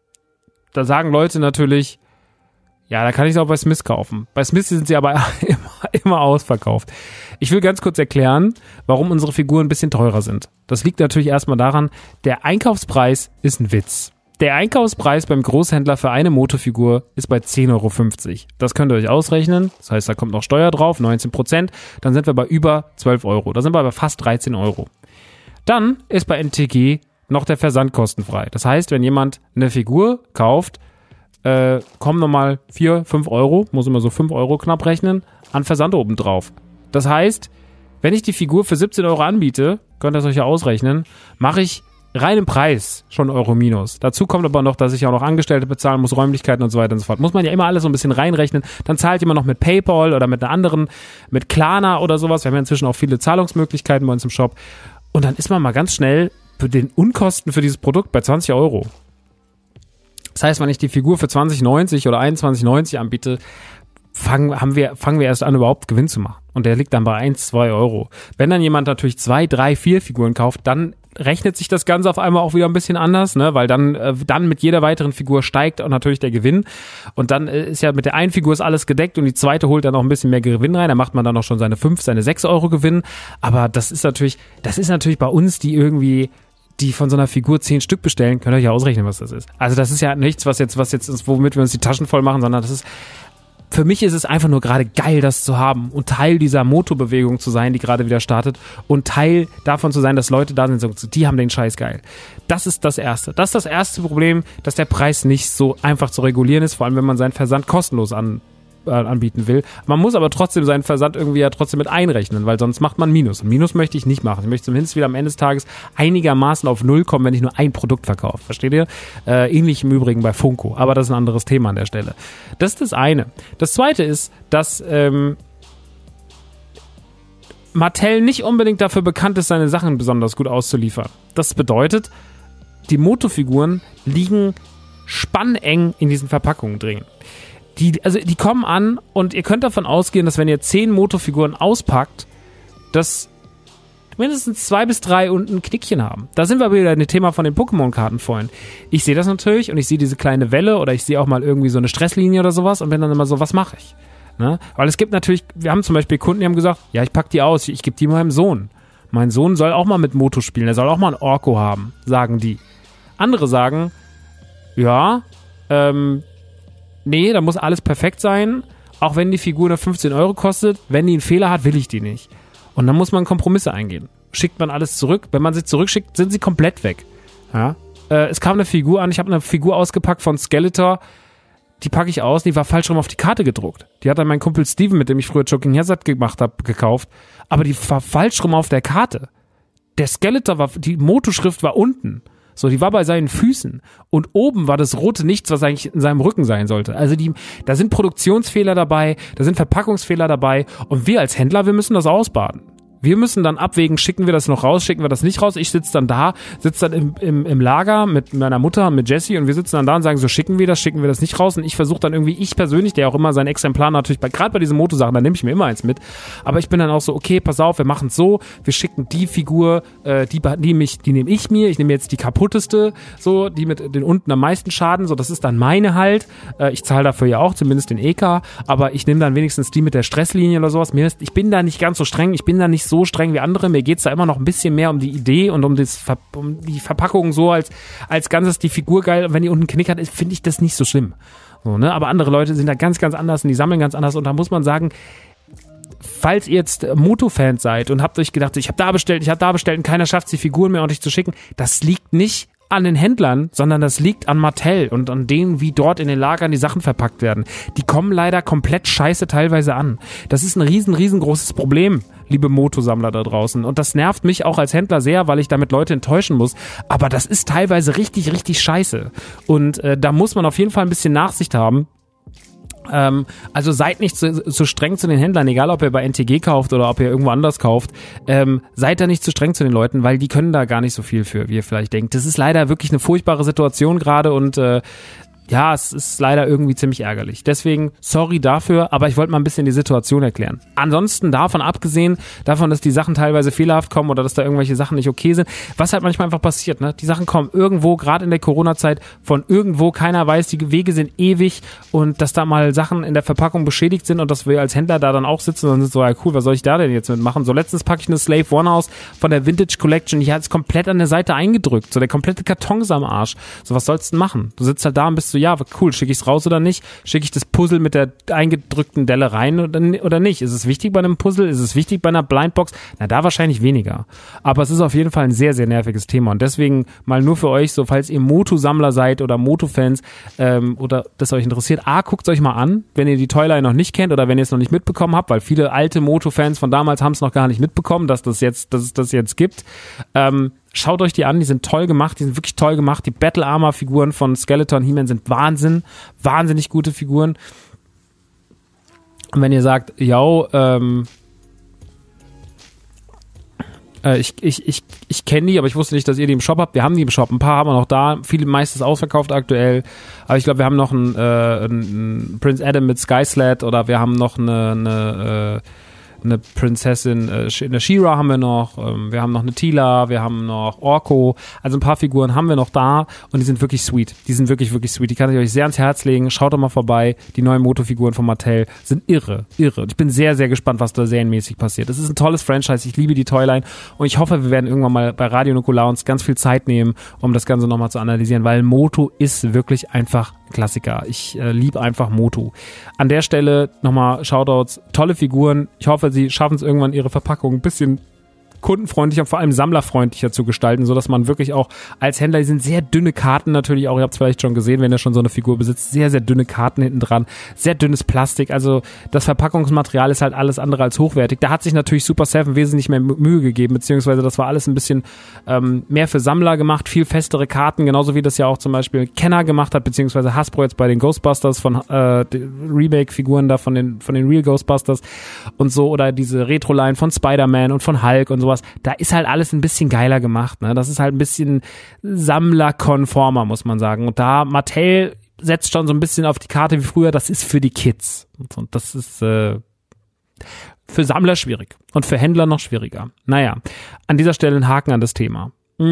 Da sagen Leute natürlich, ja, da kann ich es auch bei Smith kaufen. Bei Smith sind sie aber immer ausverkauft. Ich will ganz kurz erklären, warum unsere Figuren ein bisschen teurer sind. Das liegt natürlich erstmal daran, der Einkaufspreis ist ein Witz. Der Einkaufspreis beim Großhändler für eine Motofigur ist bei 10,50 Euro. Das könnt ihr euch ausrechnen. Das heißt, da kommt noch Steuer drauf, 19%. Dann sind wir bei über 12 Euro. Da sind wir bei fast 13 Euro. Dann ist bei NTG noch der Versand kostenfrei. Das heißt, wenn jemand eine Figur kauft, kommen nochmal 4, 5 Euro, muss immer so 5 Euro knapp rechnen, an Versand oben drauf. Das heißt, wenn ich die Figur für 17 Euro anbiete, könnt ihr es euch ja ausrechnen, mache ich rein im Preis schon Euro minus. Dazu kommt aber noch, dass ich auch noch Angestellte bezahlen muss, Räumlichkeiten und so weiter und so fort. Muss man ja immer alles so ein bisschen reinrechnen. Dann zahlt jemand noch mit PayPal oder mit einer anderen, mit Klarna oder sowas. Wir haben ja inzwischen auch viele Zahlungsmöglichkeiten bei uns im Shop. Und dann ist man mal ganz schnell für den Unkosten für dieses Produkt bei 20 Euro. Das heißt, wenn ich die Figur für 20,90 oder 21,90 anbiete, fangen wir erst an, überhaupt Gewinn zu machen. Und der liegt dann bei 1, 2 Euro. Wenn dann jemand natürlich 2, 3, 4 Figuren kauft, dann rechnet sich das Ganze auf einmal auch wieder ein bisschen anders, ne? Weil dann mit jeder weiteren Figur steigt auch natürlich der Gewinn. Und dann ist ja mit der einen Figur ist alles gedeckt und die zweite holt dann auch ein bisschen mehr Gewinn rein. Da macht man dann auch schon seine 5, seine 6 Euro Gewinn. Aber das ist natürlich bei uns, die von so einer Figur 10 Stück bestellen, könnt ihr euch ja ausrechnen, was das ist. Also das ist ja nichts, was jetzt ist, womit wir uns die Taschen voll machen, sondern für mich ist es einfach nur gerade geil, das zu haben und Teil dieser Motobewegung zu sein, die gerade wieder startet und Teil davon zu sein, dass Leute da sind, so, die haben den Scheiß geil. Das ist das Erste. Das ist das erste Problem, dass der Preis nicht so einfach zu regulieren ist, vor allem wenn man seinen Versand kostenlos anbieten will. Man muss aber trotzdem seinen Versand irgendwie ja trotzdem mit einrechnen, weil sonst macht man Minus. Und Minus möchte ich nicht machen. Ich möchte zumindest wieder am Ende des Tages einigermaßen auf Null kommen, wenn ich nur ein Produkt verkaufe. Versteht ihr? Ähnlich im Übrigen bei Funko. Aber das ist ein anderes Thema an der Stelle. Das ist das eine. Das zweite ist, dass Mattel nicht unbedingt dafür bekannt ist, seine Sachen besonders gut auszuliefern. Das bedeutet, die Motofiguren liegen spanneng in diesen Verpackungen drin. Die kommen an und ihr könnt davon ausgehen, dass wenn ihr 10 Motofiguren auspackt, dass mindestens 2 bis 3 unten ein Knickchen haben. Da sind wir wieder in dem Thema von den Pokémon-Karten vorhin. Ich sehe das natürlich und ich sehe diese kleine Welle oder ich sehe auch mal irgendwie so eine Stresslinie oder sowas und bin dann immer so, was mache ich? Ne? Weil es gibt natürlich, wir haben zum Beispiel Kunden, die haben gesagt, ja, ich pack die aus, ich gebe die meinem Sohn. Mein Sohn soll auch mal mit Moto spielen, er soll auch mal ein Orko haben, sagen die. Andere sagen, ja, nee, da muss alles perfekt sein, auch wenn die Figur nur 15 Euro kostet. Wenn die einen Fehler hat, will ich die nicht. Und dann muss man Kompromisse eingehen. Schickt man alles zurück. Wenn man sie zurückschickt, sind sie komplett weg. Ja? Es kam eine Figur an, ich habe eine Figur ausgepackt von Skeletor, die packe ich aus, die war falsch rum auf die Karte gedruckt. Die hat dann mein Kumpel Steven, mit dem ich früher Joking Hazard gemacht habe, gekauft, aber die war falsch rum auf der Karte. Der Skeletor die Motoschrift war unten. So, die war bei seinen Füßen und oben war das rote Nichts, was eigentlich in seinem Rücken sein sollte. Also da sind Produktionsfehler dabei, da sind Verpackungsfehler dabei und wir als Händler, wir müssen das ausbaden. Wir müssen dann abwägen, schicken wir das noch raus, schicken wir das nicht raus. Ich sitze dann im Lager mit meiner Mutter, mit Jessie und wir sitzen dann da und sagen so, schicken wir das nicht raus. Und ich versuche dann irgendwie, ich persönlich, der auch immer sein Exemplar natürlich, gerade bei diesen Motosachen, da nehme ich mir immer eins mit. Aber ich bin dann auch so, okay, pass auf, wir machen es so, wir schicken die Figur, die nehme ich mir, ich nehme jetzt die kaputteste, so, die mit den unten am meisten Schaden, so, das ist dann meine halt. Ich zahle dafür ja auch zumindest den EK, aber ich nehme dann wenigstens die mit der Stresslinie oder sowas. Ich bin da nicht ganz so streng, ich bin da nicht so streng wie andere. Mir geht's da immer noch ein bisschen mehr um die Idee und um die Verpackung so als Ganzes, die Figur geil. Und wenn die unten Knick hat, finde ich das nicht so schlimm. So, ne? Aber andere Leute sind da ganz, ganz anders und die sammeln ganz anders. Und da muss man sagen, falls ihr jetzt Moto-Fans seid und habt euch gedacht, ich habe da bestellt und keiner schafft es, die Figuren mehr ordentlich zu schicken, das liegt nicht an den Händlern, sondern das liegt an Mattel und an denen, wie dort in den Lagern die Sachen verpackt werden. Die kommen leider komplett scheiße teilweise an. Das ist ein riesengroßes Problem, liebe Moto-Sammler da draußen. Und das nervt mich auch als Händler sehr, weil ich damit Leute enttäuschen muss. Aber das ist teilweise richtig scheiße. Und da muss man auf jeden Fall ein bisschen Nachsicht haben. Also seid nicht so streng zu den Händlern, egal ob ihr bei NTG kauft oder ob ihr irgendwo anders kauft, seid da nicht zu streng zu den Leuten, weil die können da gar nicht so viel für, wie ihr vielleicht denkt. Das ist leider wirklich eine furchtbare Situation gerade und ja, es ist leider irgendwie ziemlich ärgerlich. Deswegen, sorry dafür, aber ich wollte mal ein bisschen die Situation erklären. Ansonsten davon abgesehen, dass die Sachen teilweise fehlerhaft kommen oder dass da irgendwelche Sachen nicht okay sind, was halt manchmal einfach passiert, ne? Die Sachen kommen irgendwo, gerade in der Corona-Zeit, von irgendwo, keiner weiß, die Wege sind ewig und dass da mal Sachen in der Verpackung beschädigt sind und dass wir als Händler da dann auch sitzen und sind so, ja cool, was soll ich da denn jetzt mitmachen? So, letztens packe ich eine Slave One aus von der Vintage Collection, die hat es komplett an der Seite eingedrückt, so der komplette Karton ist am Arsch. So, was sollst du denn machen? Du sitzt halt da und bist so, ja, cool, schicke ich es raus oder nicht? Schicke ich das Puzzle mit der eingedrückten Delle rein oder nicht? Ist es wichtig bei einem Puzzle? Ist es wichtig bei einer Blindbox? Na, da wahrscheinlich weniger. Aber es ist auf jeden Fall ein sehr nerviges Thema und deswegen mal nur für euch, so falls ihr Moto-Sammler seid oder Moto-Fans oder das euch interessiert, guckt es euch mal an, wenn ihr die Toyline noch nicht kennt oder wenn ihr es noch nicht mitbekommen habt, weil viele alte Moto-Fans von damals haben es noch gar nicht mitbekommen, dass es das jetzt gibt. Schaut euch die an, die sind toll gemacht, die sind wirklich toll gemacht. Die Battle Armor Figuren von Skeletor und He-Man sind wahnsinnig gute Figuren. Und wenn ihr sagt, ich kenne die, aber ich wusste nicht, dass ihr die im Shop habt. Wir haben die im Shop, ein paar haben wir noch da, viele meistens ausverkauft aktuell. Aber ich glaube, wir haben noch einen Prince Adam mit Skysled oder wir haben noch eine Prinzessin, eine She-Ra haben wir noch, wir haben noch eine Teela, wir haben noch Orko, also ein paar Figuren haben wir noch da und die sind wirklich sweet. Die sind wirklich sweet. Die kann ich euch sehr ans Herz legen. Schaut doch mal vorbei. Die neuen Moto-Figuren von Mattel sind irre. Ich bin sehr gespannt, was da serienmäßig passiert. Es ist ein tolles Franchise. Ich liebe die Toyline und ich hoffe, wir werden irgendwann mal bei Radio Nukular uns ganz viel Zeit nehmen, um das Ganze nochmal zu analysieren, weil Moto ist wirklich einfach Klassiker. Ich liebe einfach Moto. An der Stelle nochmal Shoutouts, tolle Figuren. Ich hoffe, sie schaffen es irgendwann, ihre Verpackung ein bisschen kundenfreundlicher und vor allem sammlerfreundlicher zu gestalten, sodass man wirklich auch als Händler, die sind sehr dünne Karten natürlich auch, ihr habt es vielleicht schon gesehen, wenn ihr schon so eine Figur besitzt, sehr dünne Karten hinten dran, sehr dünnes Plastik, also das Verpackungsmaterial ist halt alles andere als hochwertig. Da hat sich natürlich Super 7 wesentlich mehr Mühe gegeben, beziehungsweise das war alles ein bisschen mehr für Sammler gemacht, viel festere Karten, genauso wie das ja auch zum Beispiel Kenner gemacht hat, beziehungsweise Hasbro jetzt bei den Ghostbusters von Remake-Figuren da von den Real Ghostbusters und so, oder diese Retro-Line von Spider-Man und von Hulk und sowas, da ist halt alles ein bisschen geiler gemacht, ne? Das ist halt ein bisschen sammlerkonformer, muss man sagen. Und da Mattel setzt schon so ein bisschen auf die Karte wie früher, das ist für die Kids. Und das ist für Sammler schwierig und für Händler noch schwieriger. Naja, an dieser Stelle ein Haken an das Thema.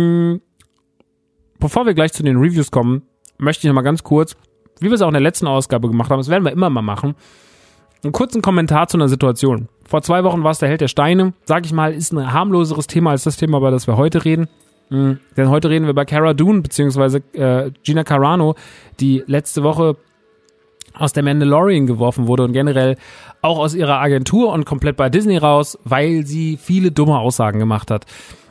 Bevor wir gleich zu den Reviews kommen, möchte ich noch mal ganz kurz, wie wir es auch in der letzten Ausgabe gemacht haben, das werden wir immer mal machen, einen kurzen Kommentar zu einer Situation. Vor 2 Wochen war es der Held der Steine. Sag ich mal, ist ein harmloseres Thema als das Thema, über das wir heute reden. Denn heute reden wir über Cara Dune, beziehungsweise Gina Carano, die letzte Woche aus der Mandalorian geworfen wurde und generell auch aus ihrer Agentur und komplett bei Disney raus, weil sie viele dumme Aussagen gemacht hat.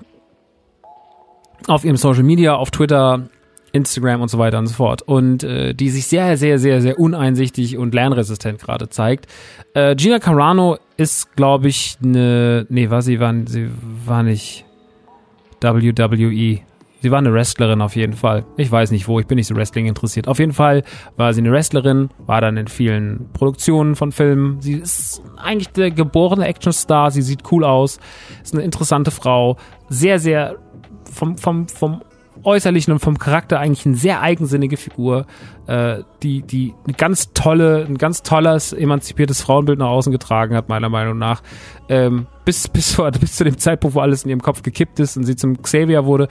Auf ihrem Social Media, auf Twitter, Instagram und so weiter und so fort. Und die sich sehr uneinsichtig und lernresistent gerade zeigt. Gina Carano ist, glaube ich, sie war nicht WWE. Sie war eine Wrestlerin auf jeden Fall. Ich weiß nicht wo, ich bin nicht so Wrestling interessiert. Auf jeden Fall war sie eine Wrestlerin, war dann in vielen Produktionen von Filmen. Sie ist eigentlich der geborene Actionstar, sie sieht cool aus, ist eine interessante Frau, sehr vom Äußerlichen und vom Charakter eigentlich eine sehr eigensinnige Figur, die ein ganz tolles, emanzipiertes Frauenbild nach außen getragen hat, meiner Meinung nach. Bis zu dem Zeitpunkt, wo alles in ihrem Kopf gekippt ist und sie zum Xavier wurde.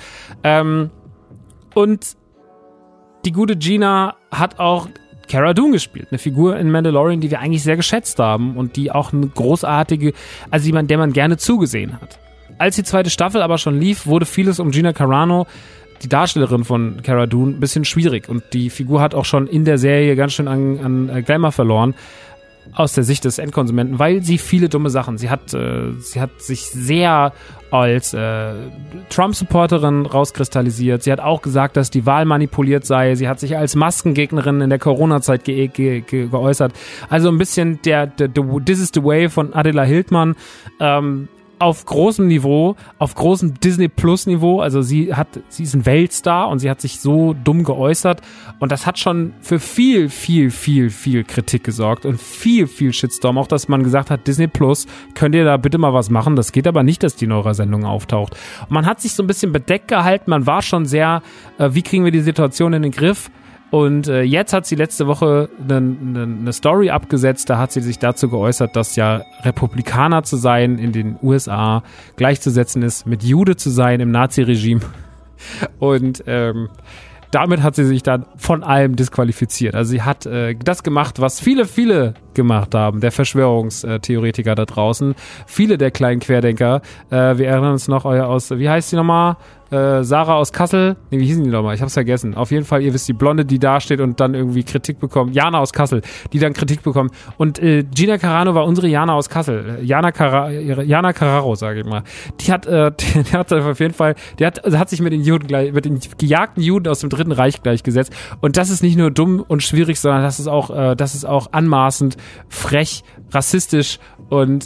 Und die gute Gina hat auch Cara Dune gespielt, eine Figur in Mandalorian, die wir eigentlich sehr geschätzt haben und die auch eine großartige, also jemand, der man gerne zugesehen hat. Als die 2. Staffel aber schon lief, wurde vieles um Gina Carano, die Darstellerin von Cara Dune, ein bisschen schwierig und die Figur hat auch schon in der Serie ganz schön an Glamour verloren. aus der Sicht des Endkonsumenten, weil sie viele dumme Sachen, sie hat sich sehr als Trump-Supporterin rauskristallisiert. Sie hat auch gesagt, dass die Wahl manipuliert sei. Sie hat sich als Maskengegnerin in der Corona-Zeit geäußert. Also ein bisschen This is the way von Attila Hildmann, auf großem Niveau, auf großem Disney-Plus-Niveau, also sie ist ein Weltstar und sie hat sich so dumm geäußert und das hat schon für viel Kritik gesorgt und viel Shitstorm, auch dass man gesagt hat, Disney Plus, könnt ihr da bitte mal was machen, das geht aber nicht, dass die in eurer Sendung auftaucht. Und man hat sich so ein bisschen bedeckt gehalten, man war schon sehr, wie kriegen wir die Situation in den Griff? Und jetzt hat sie letzte Woche eine Story abgesetzt, da hat sie sich dazu geäußert, dass ja Republikaner zu sein in den USA gleichzusetzen ist, mit Jude zu sein im Nazi-Regime. Und damit hat sie sich dann von allem disqualifiziert. Also sie hat das gemacht, was viele gemacht haben, der Verschwörungstheoretiker da draußen, viele der kleinen Querdenker. Wir erinnern uns noch aus, wie heißt sie nochmal? Sarah aus Kassel, nee, wie hießen die nochmal? Ich hab's vergessen. Auf jeden Fall, ihr wisst, die Blonde, die da steht und dann irgendwie Kritik bekommt. Jana aus Kassel, die dann Kritik bekommt. Und Gina Carano war unsere Jana aus Kassel. Jana Carraro, sage ich mal. Die hat auf jeden Fall, hat sich mit den gejagten Juden aus dem Dritten Reich gleichgesetzt. Und das ist nicht nur dumm und schwierig, sondern das ist auch anmaßend, frech, rassistisch und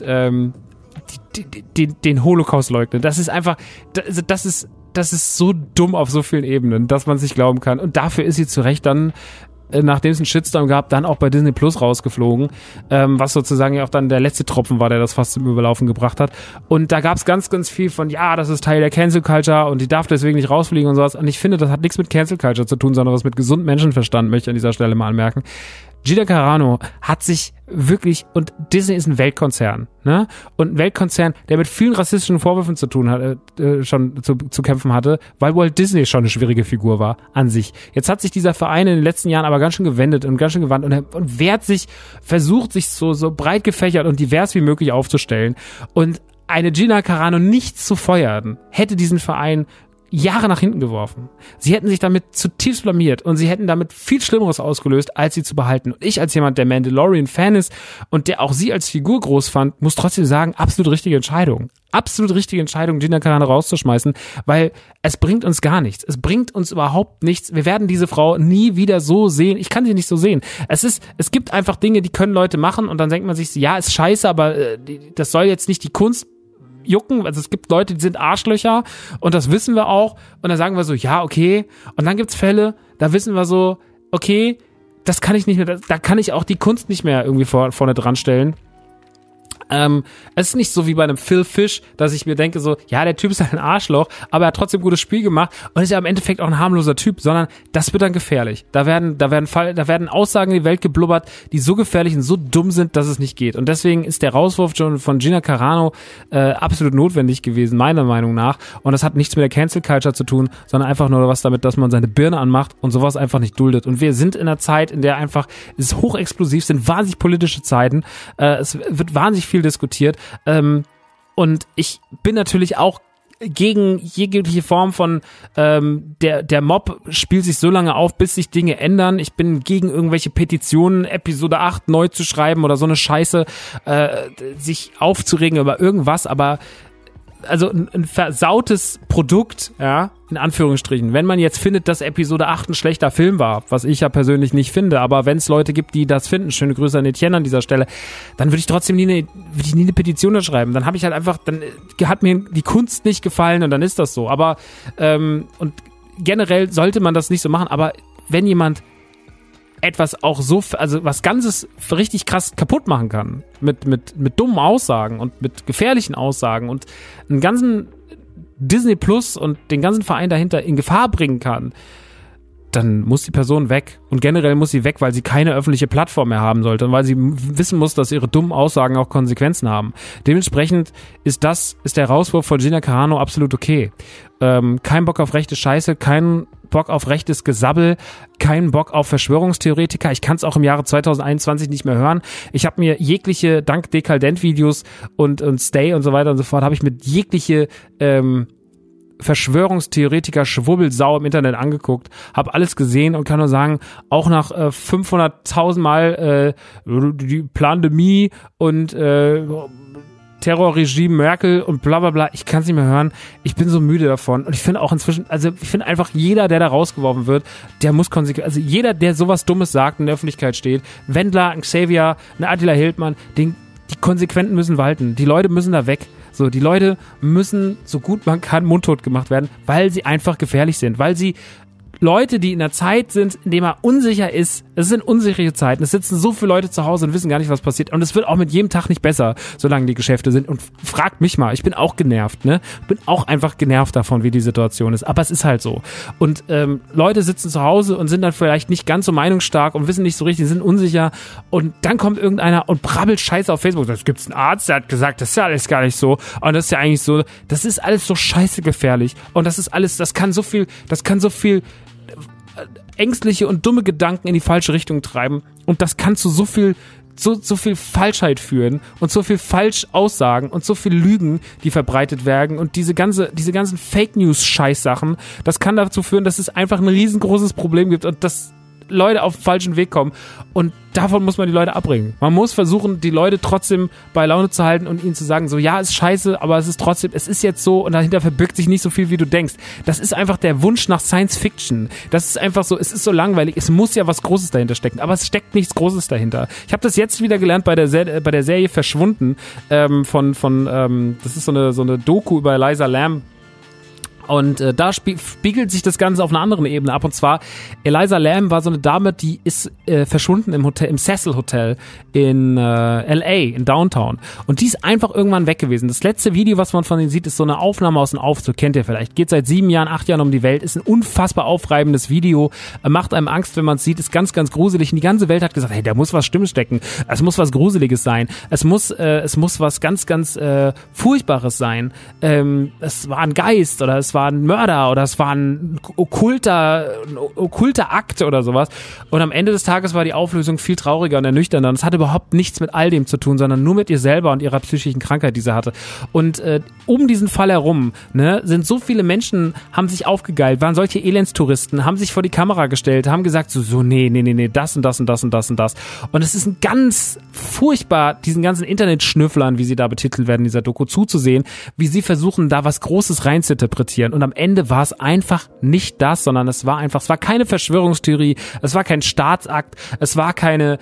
den Holocaust leugnen. Das ist einfach, das ist so dumm auf so vielen Ebenen, dass man sich glauben kann. Und dafür ist sie zu Recht dann, nachdem es einen Shitstorm gab, dann auch bei Disney Plus rausgeflogen, was sozusagen ja auch dann der letzte Tropfen war, der das fast zum Überlaufen gebracht hat. Und da gab es ganz viel von, ja, das ist Teil der Cancel Culture und die darf deswegen nicht rausfliegen und sowas. Und ich finde, das hat nichts mit Cancel Culture zu tun, sondern was mit gesundem Menschenverstand, möchte ich an dieser Stelle mal anmerken. Gina Carano hat sich wirklich, und Disney ist ein Weltkonzern, ne? Und ein Weltkonzern, der mit vielen rassistischen Vorwürfen zu tun hat, schon zu kämpfen hatte, weil Walt Disney schon eine schwierige Figur war an sich. Jetzt hat sich dieser Verein in den letzten Jahren aber ganz schön gewendet und ganz schön gewandt und versucht sich so breit gefächert und divers wie möglich aufzustellen. Und eine Gina Carano nicht zu feuern, hätte diesen Verein Jahre nach hinten geworfen. Sie hätten sich damit zutiefst blamiert und sie hätten damit viel Schlimmeres ausgelöst, als sie zu behalten. Und ich als jemand, der Mandalorian-Fan ist und der auch sie als Figur groß fand, muss trotzdem sagen, absolut richtige Entscheidung. Absolut richtige Entscheidung, Gina Carano rauszuschmeißen, weil es bringt uns gar nichts. Es bringt uns überhaupt nichts. Wir werden diese Frau nie wieder so sehen. Ich kann sie nicht so sehen. Es gibt einfach Dinge, die können Leute machen und dann denkt man sich, ja, ist scheiße, aber das soll jetzt nicht die Kunst jucken, also es gibt Leute, die sind Arschlöcher und das wissen wir auch und dann sagen wir so, ja, okay, und dann gibt's Fälle, da wissen wir so, okay, das kann ich nicht mehr, da kann ich auch die Kunst nicht mehr irgendwie vorne dran stellen. Es ist nicht so wie bei einem Phil Fish, dass ich mir denke so, ja, der Typ ist ein Arschloch, aber er hat trotzdem ein gutes Spiel gemacht und ist ja im Endeffekt auch ein harmloser Typ, sondern das wird dann gefährlich. Da werden Aussagen in die Welt geblubbert, die so gefährlich und so dumm sind, dass es nicht geht. Und deswegen ist der Rauswurf von Gina Carano absolut notwendig gewesen, meiner Meinung nach. Und das hat nichts mit der Cancel Culture zu tun, sondern einfach nur was damit, dass man seine Birne anmacht und sowas einfach nicht duldet. Und wir sind in einer Zeit, in der einfach, es ist hochexplosiv, sind wahnsinnig politische Zeiten, es wird wahnsinnig viel diskutiert, und ich bin natürlich auch gegen jegliche Form von der Mob spielt sich so lange auf, bis sich Dinge ändern. Ich bin gegen irgendwelche Petitionen, Episode 8 neu zu schreiben oder so eine Scheiße, sich aufzuregen über irgendwas, aber also ein versautes Produkt, ja, in Anführungsstrichen. Wenn man jetzt findet, dass Episode 8 ein schlechter Film war, was ich ja persönlich nicht finde, aber wenn es Leute gibt, die das finden, schöne Grüße an Etienne an dieser Stelle, dann würde ich trotzdem nie eine Petition schreiben. Dann habe ich halt einfach, dann hat mir die Kunst nicht gefallen und dann ist das so. Aber und generell sollte man das nicht so machen, aber wenn jemand etwas auch so, also was Ganzes richtig krass kaputt machen kann, mit dummen Aussagen und mit gefährlichen Aussagen und einen ganzen Disney Plus und den ganzen Verein dahinter in Gefahr bringen kann, dann muss die Person weg. Und generell muss sie weg, weil sie keine öffentliche Plattform mehr haben sollte und weil sie wissen muss, dass ihre dummen Aussagen auch Konsequenzen haben. Dementsprechend ist der Rauswurf von Gina Carano absolut okay. Kein Bock auf rechte Scheiße, kein Bock auf rechtes Gesabbel, keinen Bock auf Verschwörungstheoretiker. Ich kann es auch im Jahre 2021 nicht mehr hören. Ich habe mir jegliche, dank Dekadent-Videos und Stay und so weiter und so fort, habe ich mit jegliche Verschwörungstheoretiker Schwubbelsau im Internet angeguckt, habe alles gesehen und kann nur sagen, auch nach 500.000 Mal die Pandemie und Terrorregime Merkel und bla bla bla, ich kann es nicht mehr hören, ich bin so müde davon und ich finde auch inzwischen, also ich finde einfach jeder, der da rausgeworfen wird, der muss konsequent, also jeder, der sowas Dummes sagt, in der Öffentlichkeit steht, Wendler, ein Xavier, ein Attila Hildmann, die Konsequenten müssen walten, die Leute müssen da weg. So, die Leute müssen, so gut man kann, mundtot gemacht werden, weil sie einfach gefährlich sind, weil sie Leute, die in einer Zeit sind, in der man unsicher ist, es sind unsichere Zeiten, es sitzen so viele Leute zu Hause und wissen gar nicht, was passiert und es wird auch mit jedem Tag nicht besser, solange die Geschäfte sind und fragt mich mal, ich bin auch genervt, ne? Ich bin auch einfach genervt davon, wie die Situation ist, aber es ist halt so und Leute sitzen zu Hause und sind dann vielleicht nicht ganz so meinungsstark und wissen nicht so richtig, sind unsicher und dann kommt irgendeiner und brabbelt Scheiße auf Facebook, es gibt einen Arzt, der hat gesagt, das ist ja alles gar nicht so und das ist ja eigentlich so, das ist alles so scheiße gefährlich und das ist alles, das kann so viel ängstliche und dumme Gedanken in die falsche Richtung treiben und das kann zu so viel Falschheit führen und so viel Falschaussagen und so viel Lügen, die verbreitet werden und diese ganzen Fake News Scheißsachen, das kann dazu führen, dass es einfach ein riesengroßes Problem gibt und dass Leute auf den falschen Weg kommen und davon muss man die Leute abbringen. Man muss versuchen, die Leute trotzdem bei Laune zu halten und ihnen zu sagen, so ja, ist scheiße, aber es ist trotzdem, es ist jetzt so und dahinter verbirgt sich nicht so viel, wie du denkst. Das ist einfach der Wunsch nach Science Fiction. Das ist einfach so, es ist so langweilig, es muss ja was Großes dahinter stecken, aber es steckt nichts Großes dahinter. Ich habe das jetzt wieder gelernt bei der Serie Verschwunden das ist so eine Doku über Eliza Lamb. Und da spiegelt sich das Ganze auf einer anderen Ebene ab. Und zwar, Eliza Lamb war so eine Dame, die ist verschwunden im Cecil Hotel in L.A., in Downtown. Und die ist einfach irgendwann weg gewesen. Das letzte Video, was man von ihnen sieht, ist so eine Aufnahme aus dem Aufzug. Kennt ihr vielleicht. Geht seit 7 Jahren, 8 Jahren um die Welt. Ist ein unfassbar aufreibendes Video. Macht einem Angst, wenn man es sieht. Ist ganz, ganz gruselig. Und die ganze Welt hat gesagt, hey, da muss was Stimmes stecken. Es muss was Gruseliges sein. Es muss was ganz, ganz Furchtbares sein. Es war ein Geist oder es war ein Mörder oder es war ein okkulter Akt oder sowas. Und am Ende des Tages war die Auflösung viel trauriger und ernüchternder. Und es hatte überhaupt nichts mit all dem zu tun, sondern nur mit ihr selber und ihrer psychischen Krankheit, die sie hatte. Und um diesen Fall herum, ne, sind so viele Menschen, haben sich aufgegeilt, waren solche Elendstouristen, haben sich vor die Kamera gestellt, haben gesagt nee, das und das und das und das und das. Und es ist ein ganz furchtbar, diesen ganzen Internetschnüfflern, wie sie da betitelt werden, in dieser Doku zuzusehen, wie sie versuchen, da was Großes rein zu interpretieren. Und am Ende war es einfach nicht das, sondern es war keine Verschwörungstheorie, es war kein Staatsakt, es war keine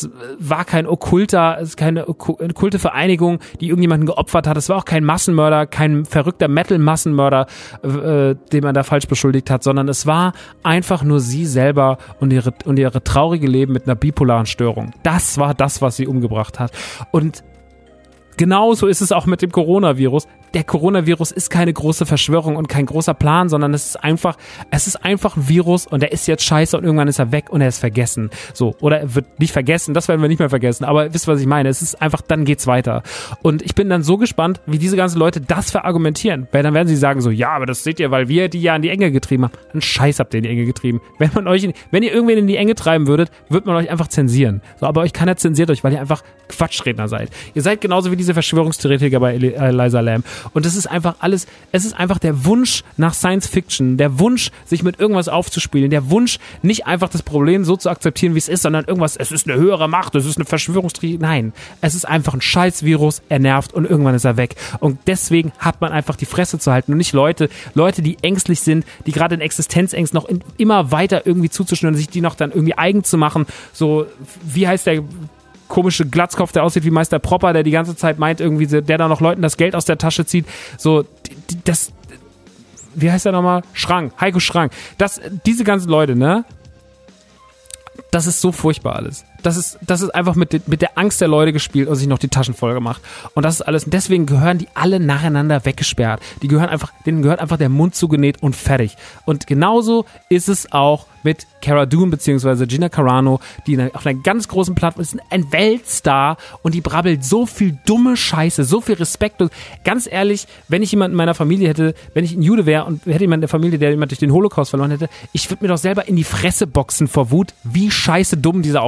okkulte Vereinigung, die irgendjemanden geopfert hat, es war auch kein Massenmörder, kein verrückter Metal-Massenmörder, den man da falsch beschuldigt hat, sondern es war einfach nur sie selber und ihre traurige Leben mit einer bipolaren Störung. Das war das, was sie umgebracht hat. Und genauso ist es auch mit dem Coronavirus. Der Coronavirus ist keine große Verschwörung und kein großer Plan, sondern es ist einfach ein Virus und der ist jetzt scheiße und irgendwann ist er weg und er ist vergessen. So, oder er wird nicht vergessen, das werden wir nicht mehr vergessen, aber wisst ihr, was ich meine? Es ist einfach, dann geht's weiter. Und ich bin dann so gespannt, wie diese ganzen Leute das verargumentieren, weil dann werden sie sagen so, ja, aber das seht ihr, weil wir die ja in die Enge getrieben haben. Einen Scheiß habt ihr in die Enge getrieben. Wenn ihr irgendwen in die Enge treiben würdet, wird man euch einfach zensieren. So, aber euch keiner zensiert euch, weil ihr einfach Quatschredner seid. Ihr seid genauso wie diese Verschwörungstheoretiker bei Eliza Lamb. Und das ist einfach alles, es ist einfach der Wunsch nach Science Fiction, der Wunsch, sich mit irgendwas aufzuspielen, der Wunsch, nicht einfach das Problem so zu akzeptieren, wie es ist, sondern irgendwas, es ist eine höhere Macht, es ist eine Verschwörungstheorie. Nein, es ist einfach ein Scheißvirus, er nervt und irgendwann ist er weg. Und deswegen hat man einfach die Fresse zu halten und nicht Leute, die ängstlich sind, die gerade in Existenzängsten noch immer weiter irgendwie zuzuschnüren, sich die noch dann irgendwie eigen zu machen. So, wie heißt der komische Glatzkopf, der aussieht wie Meister Propper, der die ganze Zeit meint, irgendwie, der da noch Leuten das Geld aus der Tasche zieht. So, wie heißt der nochmal? Heiko Schrank. Diese ganzen Leute, ne? Das ist so furchtbar alles. Das ist einfach mit der Angst der Leute gespielt und sich noch die Taschen voll gemacht. Und das ist alles. Und deswegen gehören die alle nacheinander weggesperrt. Denen gehört einfach der Mund zugenäht und fertig. Und genauso ist es auch mit Cara Dune bzw. Gina Carano, die auf einer ganz großen Plattform ist, ein Weltstar und die brabbelt so viel dumme Scheiße, so viel Respekt. Und ganz ehrlich, wenn ich jemanden in meiner Familie hätte, wenn ich ein Jude wäre und hätte jemanden in der Familie, der jemand durch den Holocaust verloren hätte, ich würde mir doch selber in die Fresse boxen vor Wut, wie scheiße dumm diese Aussage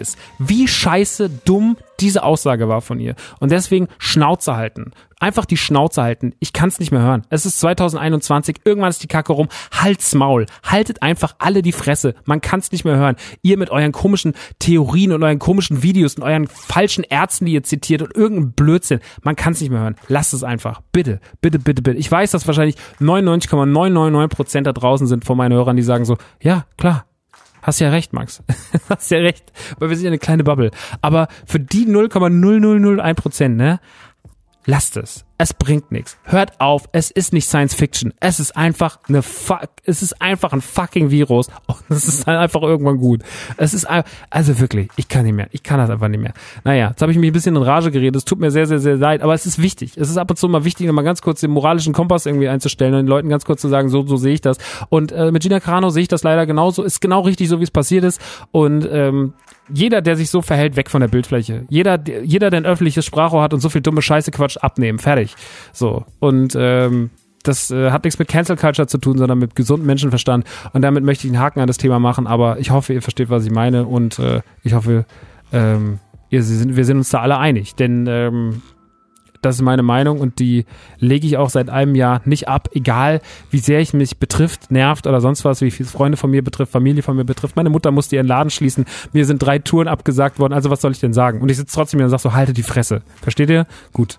ist, wie scheiße dumm diese Aussage war von ihr. Und deswegen Schnauze halten. Einfach die Schnauze halten. Ich kann's nicht mehr hören. Es ist 2021, irgendwann ist die Kacke rum. Halt's Maul. Haltet einfach alle die Fresse. Man kann's nicht mehr hören. Ihr mit euren komischen Theorien und euren komischen Videos und euren falschen Ärzten, die ihr zitiert und irgendein Blödsinn. Man kann's nicht mehr hören. Lasst es einfach. Bitte, bitte, bitte, bitte. Ich weiß, dass wahrscheinlich 99,999% da draußen sind von meinen Hörern, die sagen so, ja, klar. Hast ja recht, Max. Hast ja recht. Weil wir sind ja eine kleine Bubble. Aber für die 0,0001%, ne? Lasst es. Es bringt nichts. Hört auf. Es ist nicht Science Fiction. Es ist einfach ein fucking Virus. Und es ist halt einfach irgendwann gut. Es ist, also wirklich, ich kann nicht mehr. Ich kann das einfach nicht mehr. Naja, jetzt habe ich mich ein bisschen in Rage geredet. Es tut mir sehr, sehr, sehr leid. Aber es ist wichtig. Es ist ab und zu mal wichtig, mal ganz kurz den moralischen Kompass irgendwie einzustellen und den Leuten ganz kurz zu sagen, so sehe ich das. Und mit Gina Carano sehe ich das leider genauso. Ist genau richtig, so wie es passiert ist. Und jeder, der sich so verhält, weg von der Bildfläche. Jeder, der ein öffentliches Sprachrohr hat und so viel dumme Scheiße Quatsch abnehmen. Fertig. So. Und das hat nichts mit Cancel Culture zu tun, sondern mit gesundem Menschenverstand. Und damit möchte ich einen Haken an das Thema machen. Aber ich hoffe, ihr versteht, was ich meine. Und ich hoffe, wir sind uns da alle einig. Denn das ist meine Meinung und die lege ich auch seit einem Jahr nicht ab, egal wie sehr ich mich betrifft, nervt oder sonst was, wie viele Freunde von mir betrifft, Familie von mir betrifft. Meine Mutter musste ihren Laden schließen, mir sind 3 Touren abgesagt worden, also was soll ich denn sagen? Und ich sitze trotzdem hier und sage so, haltet die Fresse. Versteht ihr? Gut.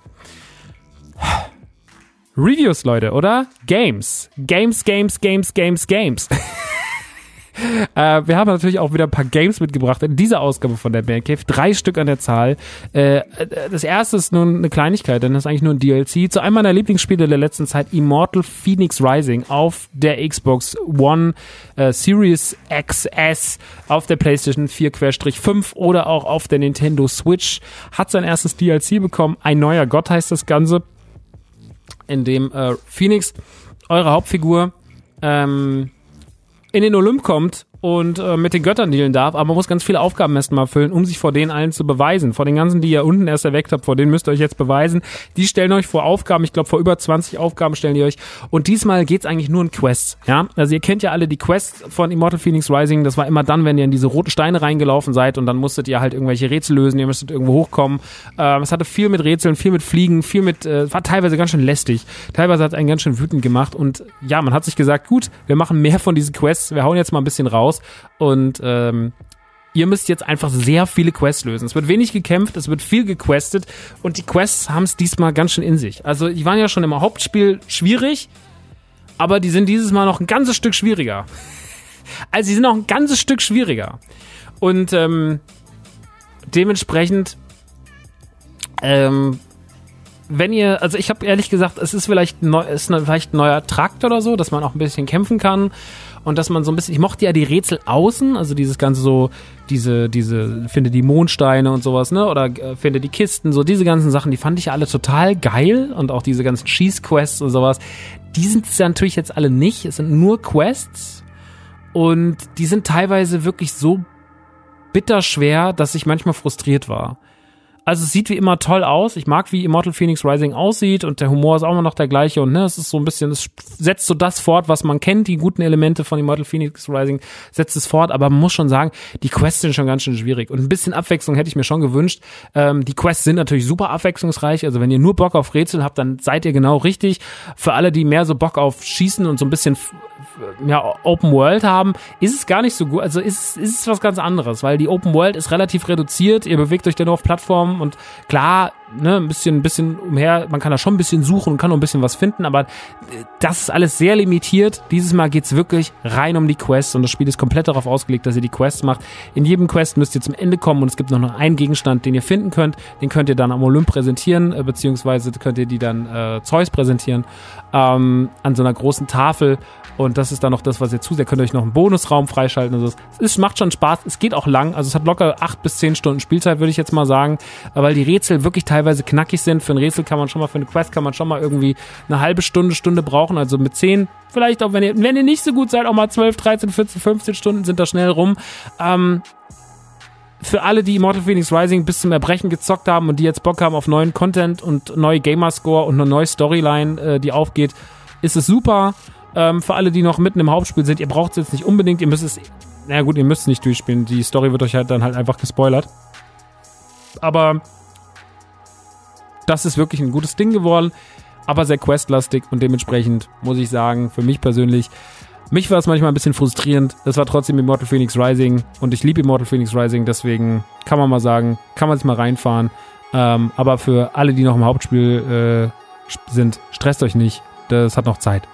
Reviews, Leute, oder? Games. Games. Wir haben natürlich auch wieder ein paar Games mitgebracht in dieser Ausgabe von der Man Cave. 3 Stück an der Zahl. Das erste ist nun eine Kleinigkeit, denn das ist eigentlich nur ein DLC zu einem meiner Lieblingsspiele der letzten Zeit, Immortal Phoenix Rising auf der Xbox One, Series XS, auf der PlayStation 4/5 oder auch auf der Nintendo Switch. Hat sein erstes DLC bekommen. Ein neuer Gott heißt das Ganze, in dem Phoenix, eure Hauptfigur, in den Olymp kommt und mit den Göttern dealen darf, aber man muss ganz viele Aufgaben erst mal erfüllen, um sich vor denen allen zu beweisen. Vor den ganzen, die ihr unten erst erweckt habt, vor denen müsst ihr euch jetzt beweisen. Die stellen euch vor Aufgaben, ich glaube vor über 20 Aufgaben stellen die euch. Und diesmal geht's eigentlich nur um Quests. Ja, also ihr kennt ja alle die Quests von Immortal Phoenix Rising. Das war immer dann, wenn ihr in diese roten Steine reingelaufen seid und dann musstet ihr halt irgendwelche Rätsel lösen, ihr müsstet irgendwo hochkommen. Es hatte viel mit Rätseln, viel mit Fliegen, viel mit, war teilweise ganz schön lästig. Teilweise hat es einen ganz schön wütend gemacht und ja, man hat sich gesagt, gut, wir machen mehr von diesen Quests, wir hauen jetzt mal ein bisschen raus. Und ihr müsst jetzt einfach sehr viele Quests lösen. Es wird wenig gekämpft, es wird viel gequestet und die Quests haben es diesmal ganz schön in sich. Also die waren ja schon im Hauptspiel schwierig, aber die sind dieses Mal noch ein ganzes Stück schwieriger. Also die sind noch ein ganzes Stück schwieriger. Und dementsprechend wenn ihr, also ich habe ehrlich gesagt, es ist vielleicht ein neuer Trakt oder so, dass man auch ein bisschen kämpfen kann und dass man so ein bisschen, ich mochte ja die Rätsel außen, also dieses ganze so, diese, finde die Mondsteine und sowas, ne, oder finde die Kisten, so diese ganzen Sachen, die fand ich alle total geil und auch diese ganzen Cheese-Quests und sowas, die sind es natürlich jetzt alle nicht, es sind nur Quests und die sind teilweise wirklich so bitterschwer, dass ich manchmal frustriert war. Also es sieht wie immer toll aus. Ich mag, wie Immortal Phoenix Rising aussieht und der Humor ist auch immer noch der gleiche und ne, es ist so ein bisschen, es setzt so das fort, was man kennt, die guten Elemente von Immortal Phoenix Rising setzt es fort, aber man muss schon sagen, die Quests sind schon ganz schön schwierig und ein bisschen Abwechslung hätte ich mir schon gewünscht. Die Quests sind natürlich super abwechslungsreich, also wenn ihr nur Bock auf Rätsel habt, dann seid ihr genau richtig. Für alle, die mehr so Bock auf Schießen und so ein bisschen Open World haben, ist es gar nicht so gut, also ist es was ganz anderes, weil die Open World ist relativ reduziert, ihr bewegt euch dann nur auf Plattformen und klar, ne, ein bisschen umher, man kann da schon ein bisschen suchen und kann noch ein bisschen was finden, aber das ist alles sehr limitiert. Dieses Mal geht's wirklich rein um die Quests und das Spiel ist komplett darauf ausgelegt, dass ihr die Quests macht. In jedem Quest müsst ihr zum Ende kommen und es gibt noch einen Gegenstand, den ihr finden könnt, den könnt ihr dann am Olymp präsentieren, beziehungsweise könnt ihr die dann Zeus präsentieren, an so einer großen Tafel. Und das ist dann noch das, was ihr zusieht. Könnt ihr euch noch einen Bonusraum freischalten. Also es macht schon Spaß. Es geht auch lang. Also es hat locker 8 bis 10 Stunden Spielzeit, würde ich jetzt mal sagen. Weil die Rätsel wirklich teilweise knackig sind. Für ein Rätsel kann man schon mal, für eine Quest kann man schon mal irgendwie eine halbe Stunde brauchen. Also mit 10, vielleicht auch, wenn ihr nicht so gut seid, auch mal 12, 13, 14, 15 Stunden sind da schnell rum. Für alle, die Immortal Phoenix Rising bis zum Erbrechen gezockt haben und die jetzt Bock haben auf neuen Content und neue Gamerscore und eine neue Storyline, die aufgeht, ist es super. Für alle, die noch mitten im Hauptspiel sind, ihr braucht es jetzt nicht unbedingt, ihr müsst es naja gut, ihr müsst es nicht durchspielen. Die Story wird euch halt dann halt einfach gespoilert. Aber das ist wirklich ein gutes Ding geworden, aber sehr questlastig und dementsprechend muss ich sagen, für mich persönlich, mich war es manchmal ein bisschen frustrierend. Es war trotzdem Immortal Phoenix Rising und ich liebe Immortal Phoenix Rising, deswegen kann man mal sagen, kann man sich mal reinfahren. Aber für alle, die noch im Hauptspiel sind, stresst euch nicht, das hat noch Zeit.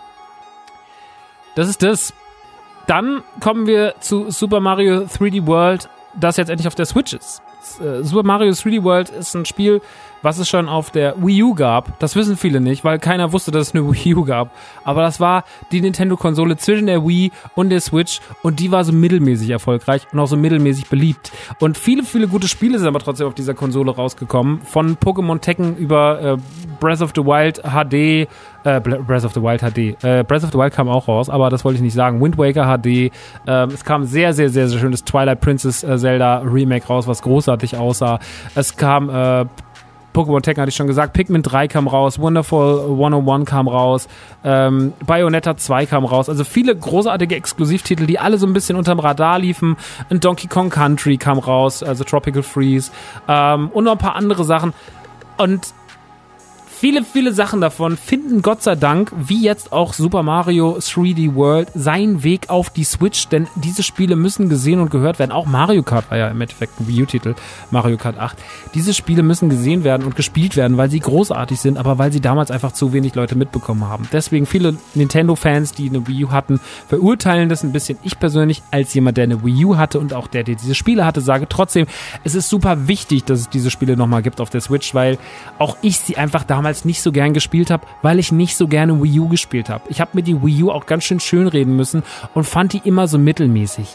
Das ist das. Dann kommen wir zu Super Mario 3D World, das jetzt endlich auf der Switch ist. Super Mario 3D World ist ein Spiel, was es schon auf der Wii U gab. Das wissen viele nicht, weil keiner wusste, dass es eine Wii U gab. Aber das war die Nintendo-Konsole zwischen der Wii und der Switch und die war so mittelmäßig erfolgreich und auch so mittelmäßig beliebt. Und viele, viele gute Spiele sind aber trotzdem auf dieser Konsole rausgekommen. Von Pokémon Tekken über Breath of the Wild HD, Breath of the Wild kam auch raus, aber das wollte ich nicht sagen. Wind Waker HD, es kam sehr, sehr, sehr, sehr schönes Twilight Princess Zelda Remake raus, was großartig aussah. Es kam Pokémon Tekken hatte ich schon gesagt, Pikmin 3 kam raus, Wonderful 101 kam raus, Bayonetta 2 kam raus, also viele großartige Exklusivtitel, die alle so ein bisschen unterm Radar liefen. Ein Donkey Kong Country kam raus, also Tropical Freeze, und noch ein paar andere Sachen. Und viele, viele Sachen davon finden Gott sei Dank, wie jetzt auch Super Mario 3D World, seinen Weg auf die Switch, denn diese Spiele müssen gesehen und gehört werden. Auch Mario Kart war ja im Endeffekt ein Wii U-Titel, Mario Kart 8. Diese Spiele müssen gesehen werden und gespielt werden, weil sie großartig sind, aber weil sie damals einfach zu wenig Leute mitbekommen haben. Deswegen viele Nintendo-Fans, die eine Wii U hatten, verurteilen das ein bisschen. Ich persönlich, als jemand, der eine Wii U hatte und auch der diese Spiele hatte, sage trotzdem, es ist super wichtig, dass es diese Spiele nochmal gibt auf der Switch, weil auch ich sie einfach damals nicht so gern gespielt habe, weil ich nicht so gerne Wii U gespielt habe. Ich habe mir die Wii U auch ganz schön schönreden müssen und fand die immer so mittelmäßig.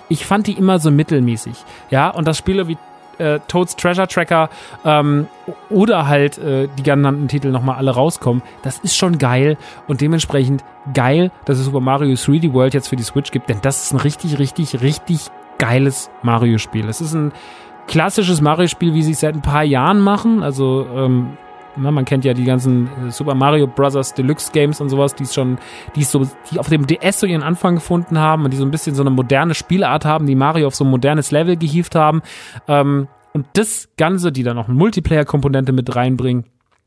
Ja, und das Spiele wie Toad's Treasure Tracker oder halt die genannten Titel nochmal alle rauskommen, das ist schon geil und dementsprechend geil, dass es Super Mario 3D World jetzt für die Switch gibt, denn das ist ein richtig, richtig, richtig geiles Mario-Spiel. Es ist ein klassisches Mario-Spiel, wie sie es seit ein paar Jahren machen, also man kennt ja die ganzen Super Mario Bros. Deluxe Games und sowas, die auf dem DS so ihren Anfang gefunden haben und die so ein bisschen so eine moderne Spielart haben, die Mario auf so ein modernes Level gehievt haben. Und das Ganze, die dann noch eine Multiplayer-Komponente mit reinbringen.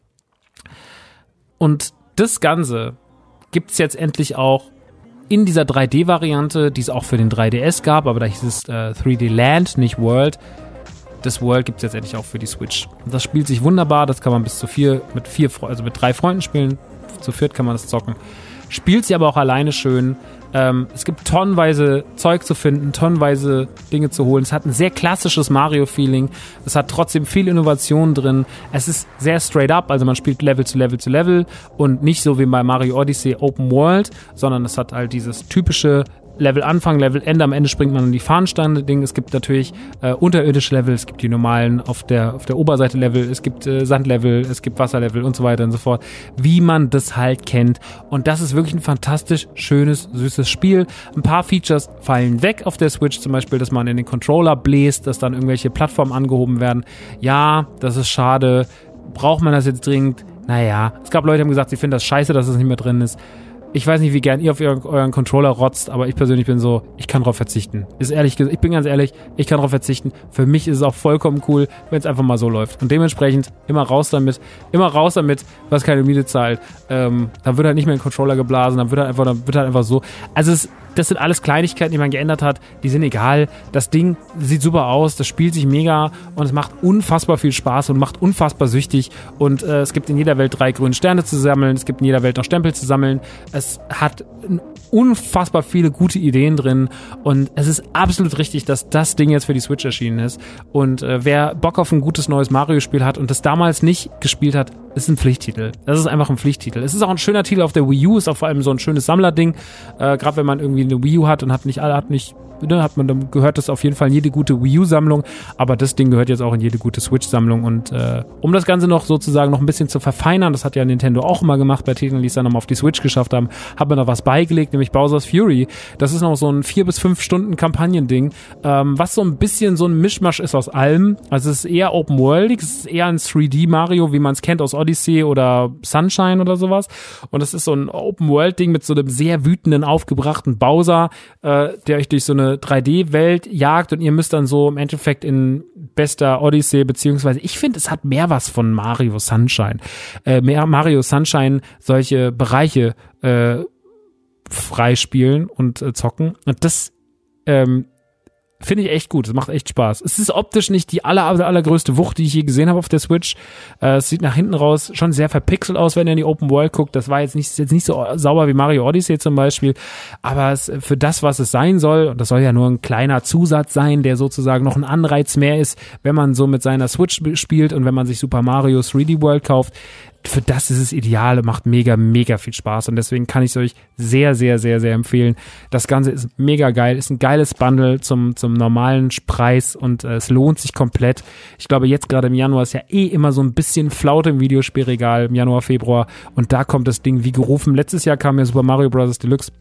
Und das Ganze gibt's jetzt endlich auch in dieser 3D-Variante, die es auch für den 3DS gab, aber da hieß es 3D Land, nicht World. Das World gibt es jetzt endlich auch für die Switch. Und das spielt sich wunderbar, das kann man bis zu mit 3 Freunden spielen. Zu 4 kann man das zocken. Spielt sie aber auch alleine schön. Es gibt tonnenweise Zeug zu finden, tonnenweise Dinge zu holen. Es hat ein sehr klassisches Mario-Feeling. Es hat trotzdem viel Innovation drin. Es ist sehr straight up, also man spielt Level zu Level zu Level und nicht so wie bei Mario Odyssey Open World, sondern es hat halt dieses typische Level Anfang, Level Ende, am Ende springt man in die Fahnenstange-Ding. Es gibt natürlich unterirdische Level, es gibt die normalen auf der Oberseite Level, es gibt Sandlevel, es gibt Wasserlevel und so weiter und so fort, wie man das halt kennt. Und das ist wirklich ein fantastisch schönes, süßes Spiel. Ein paar Features fallen weg auf der Switch, zum Beispiel, dass man in den Controller bläst, dass dann irgendwelche Plattformen angehoben werden. Ja, das ist schade. Braucht man das jetzt dringend? Naja, es gab Leute, die haben gesagt, sie finden das scheiße, dass es nicht mehr drin ist. Ich weiß nicht, wie gern ihr auf euren Controller rotzt, aber ich persönlich bin so, ich kann drauf verzichten. Ich bin ganz ehrlich, ich kann drauf verzichten. Für mich ist es auch vollkommen cool, wenn es einfach mal so läuft. Und dementsprechend immer raus damit, was keine Miete zahlt. Dann wird halt nicht mehr ein Controller geblasen, dann wird halt einfach so. Also das sind alles Kleinigkeiten, die man geändert hat, die sind egal. Das Ding sieht super aus, das spielt sich mega und es macht unfassbar viel Spaß und macht unfassbar süchtig und es gibt in jeder Welt 3 grüne Sterne zu sammeln, es gibt in jeder Welt noch Stempel zu sammeln. Es hat unfassbar viele gute Ideen drin und es ist absolut richtig, dass das Ding jetzt für die Switch erschienen ist und wer Bock auf ein gutes neues Mario-Spiel hat und das damals nicht gespielt hat, ist ein Pflichttitel. Das ist einfach ein Pflichttitel. Es ist auch ein schöner Titel auf der Wii U, ist auch vor allem so ein schönes Sammlerding, gerade wenn man irgendwie eine Wii U hat und hat man dann gehört das auf jeden Fall in jede gute Wii U-Sammlung, aber das Ding gehört jetzt auch in jede gute Switch-Sammlung und um das Ganze noch sozusagen noch ein bisschen zu verfeinern, das hat ja Nintendo auch immer gemacht bei Titeln, die es dann nochmal auf die Switch geschafft haben, hat man noch was beigelegt, nämlich Bowser's Fury. Das ist noch so ein 4 bis 5 Stunden Kampagnending, was so ein bisschen so ein Mischmasch ist aus allem. Also es ist eher Open-Worldig, es ist eher ein 3D-Mario, wie man es kennt aus Odyssey oder Sunshine oder sowas und es ist so ein Open-World-Ding mit so einem sehr wütenden, aufgebrachten Bowser, der euch durch so eine eine 3D-Welt jagt und ihr müsst dann so im Endeffekt in bester Odyssey, beziehungsweise ich finde, es hat mehr was von Mario Sunshine. Mario Sunshine solche Bereiche freispielen und zocken. Und das finde ich echt gut. Es macht echt Spaß. Es ist optisch nicht die allergrößte Wucht, die ich je gesehen habe auf der Switch. Es sieht nach hinten raus schon sehr verpixelt aus, wenn ihr in die Open World guckt. Das war jetzt nicht so sauber wie Mario Odyssey zum Beispiel. Aber für das, was es sein soll, und das soll ja nur ein kleiner Zusatz sein, der sozusagen noch ein Anreiz mehr ist, wenn man so mit seiner Switch spielt und wenn man sich Super Mario 3D World kauft. Für das ist es ideal, macht mega, mega viel Spaß und deswegen kann ich es euch sehr, sehr, sehr, sehr empfehlen. Das Ganze ist mega geil, ist ein geiles Bundle zum normalen Preis und es lohnt sich komplett. Ich glaube, jetzt gerade im Januar ist ja immer so ein bisschen Flaute im Videospielregal, im Januar, Februar und da kommt das Ding wie gerufen. Letztes Jahr kam ja Super Mario Bros. Deluxe.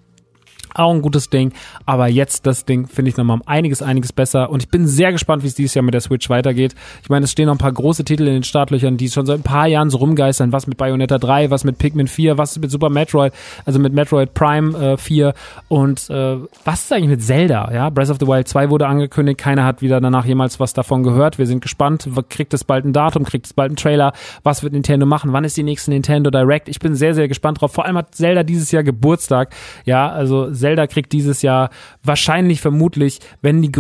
Auch ein gutes Ding, aber jetzt das Ding finde ich nochmal einiges besser und ich bin sehr gespannt, wie es dieses Jahr mit der Switch weitergeht. Ich meine, es stehen noch ein paar große Titel in den Startlöchern, die schon seit ein paar Jahren so rumgeistern, was mit Bayonetta 3, was mit Pikmin 4, was mit Super Metroid, also mit Metroid Prime 4 und was ist eigentlich mit Zelda? Ja, Breath of the Wild 2 wurde angekündigt, keiner hat wieder danach jemals was davon gehört. Wir sind gespannt, kriegt es bald ein Datum, kriegt es bald einen Trailer, was wird Nintendo machen, wann ist die nächste Nintendo Direct? Ich bin sehr, sehr gespannt drauf. Vor allem hat Zelda dieses Jahr Geburtstag, ja, also Zelda kriegt dieses Jahr wahrscheinlich, vermutlich, wenn man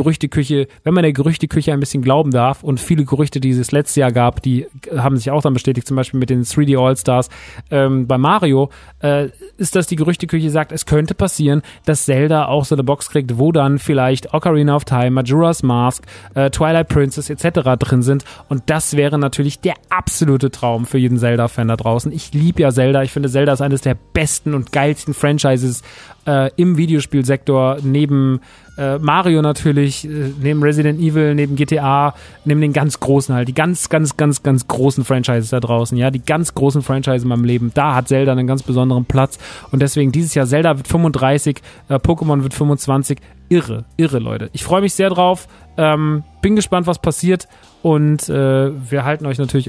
der Gerüchteküche ein bisschen glauben darf und viele Gerüchte, die es letztes Jahr gab, die haben sich auch dann bestätigt, zum Beispiel mit den 3D All-Stars bei Mario, ist, dass die Gerüchteküche sagt, es könnte passieren, dass Zelda auch so eine Box kriegt, wo dann vielleicht Ocarina of Time, Majora's Mask, Twilight Princess etc. drin sind und das wäre natürlich der absolute Traum für jeden Zelda-Fan da draußen. Ich liebe ja Zelda, ich finde Zelda ist eines der besten und geilsten Franchises im Videospielsektor, neben Mario natürlich, neben Resident Evil, neben GTA, neben den ganz großen halt, die ganz großen Franchises da draußen, ja, die ganz großen Franchises in meinem Leben, da hat Zelda einen ganz besonderen Platz und deswegen dieses Jahr Zelda wird 35, Pokémon wird 25, irre, Leute. Ich freue mich sehr drauf, bin gespannt, was passiert und wir halten euch natürlich,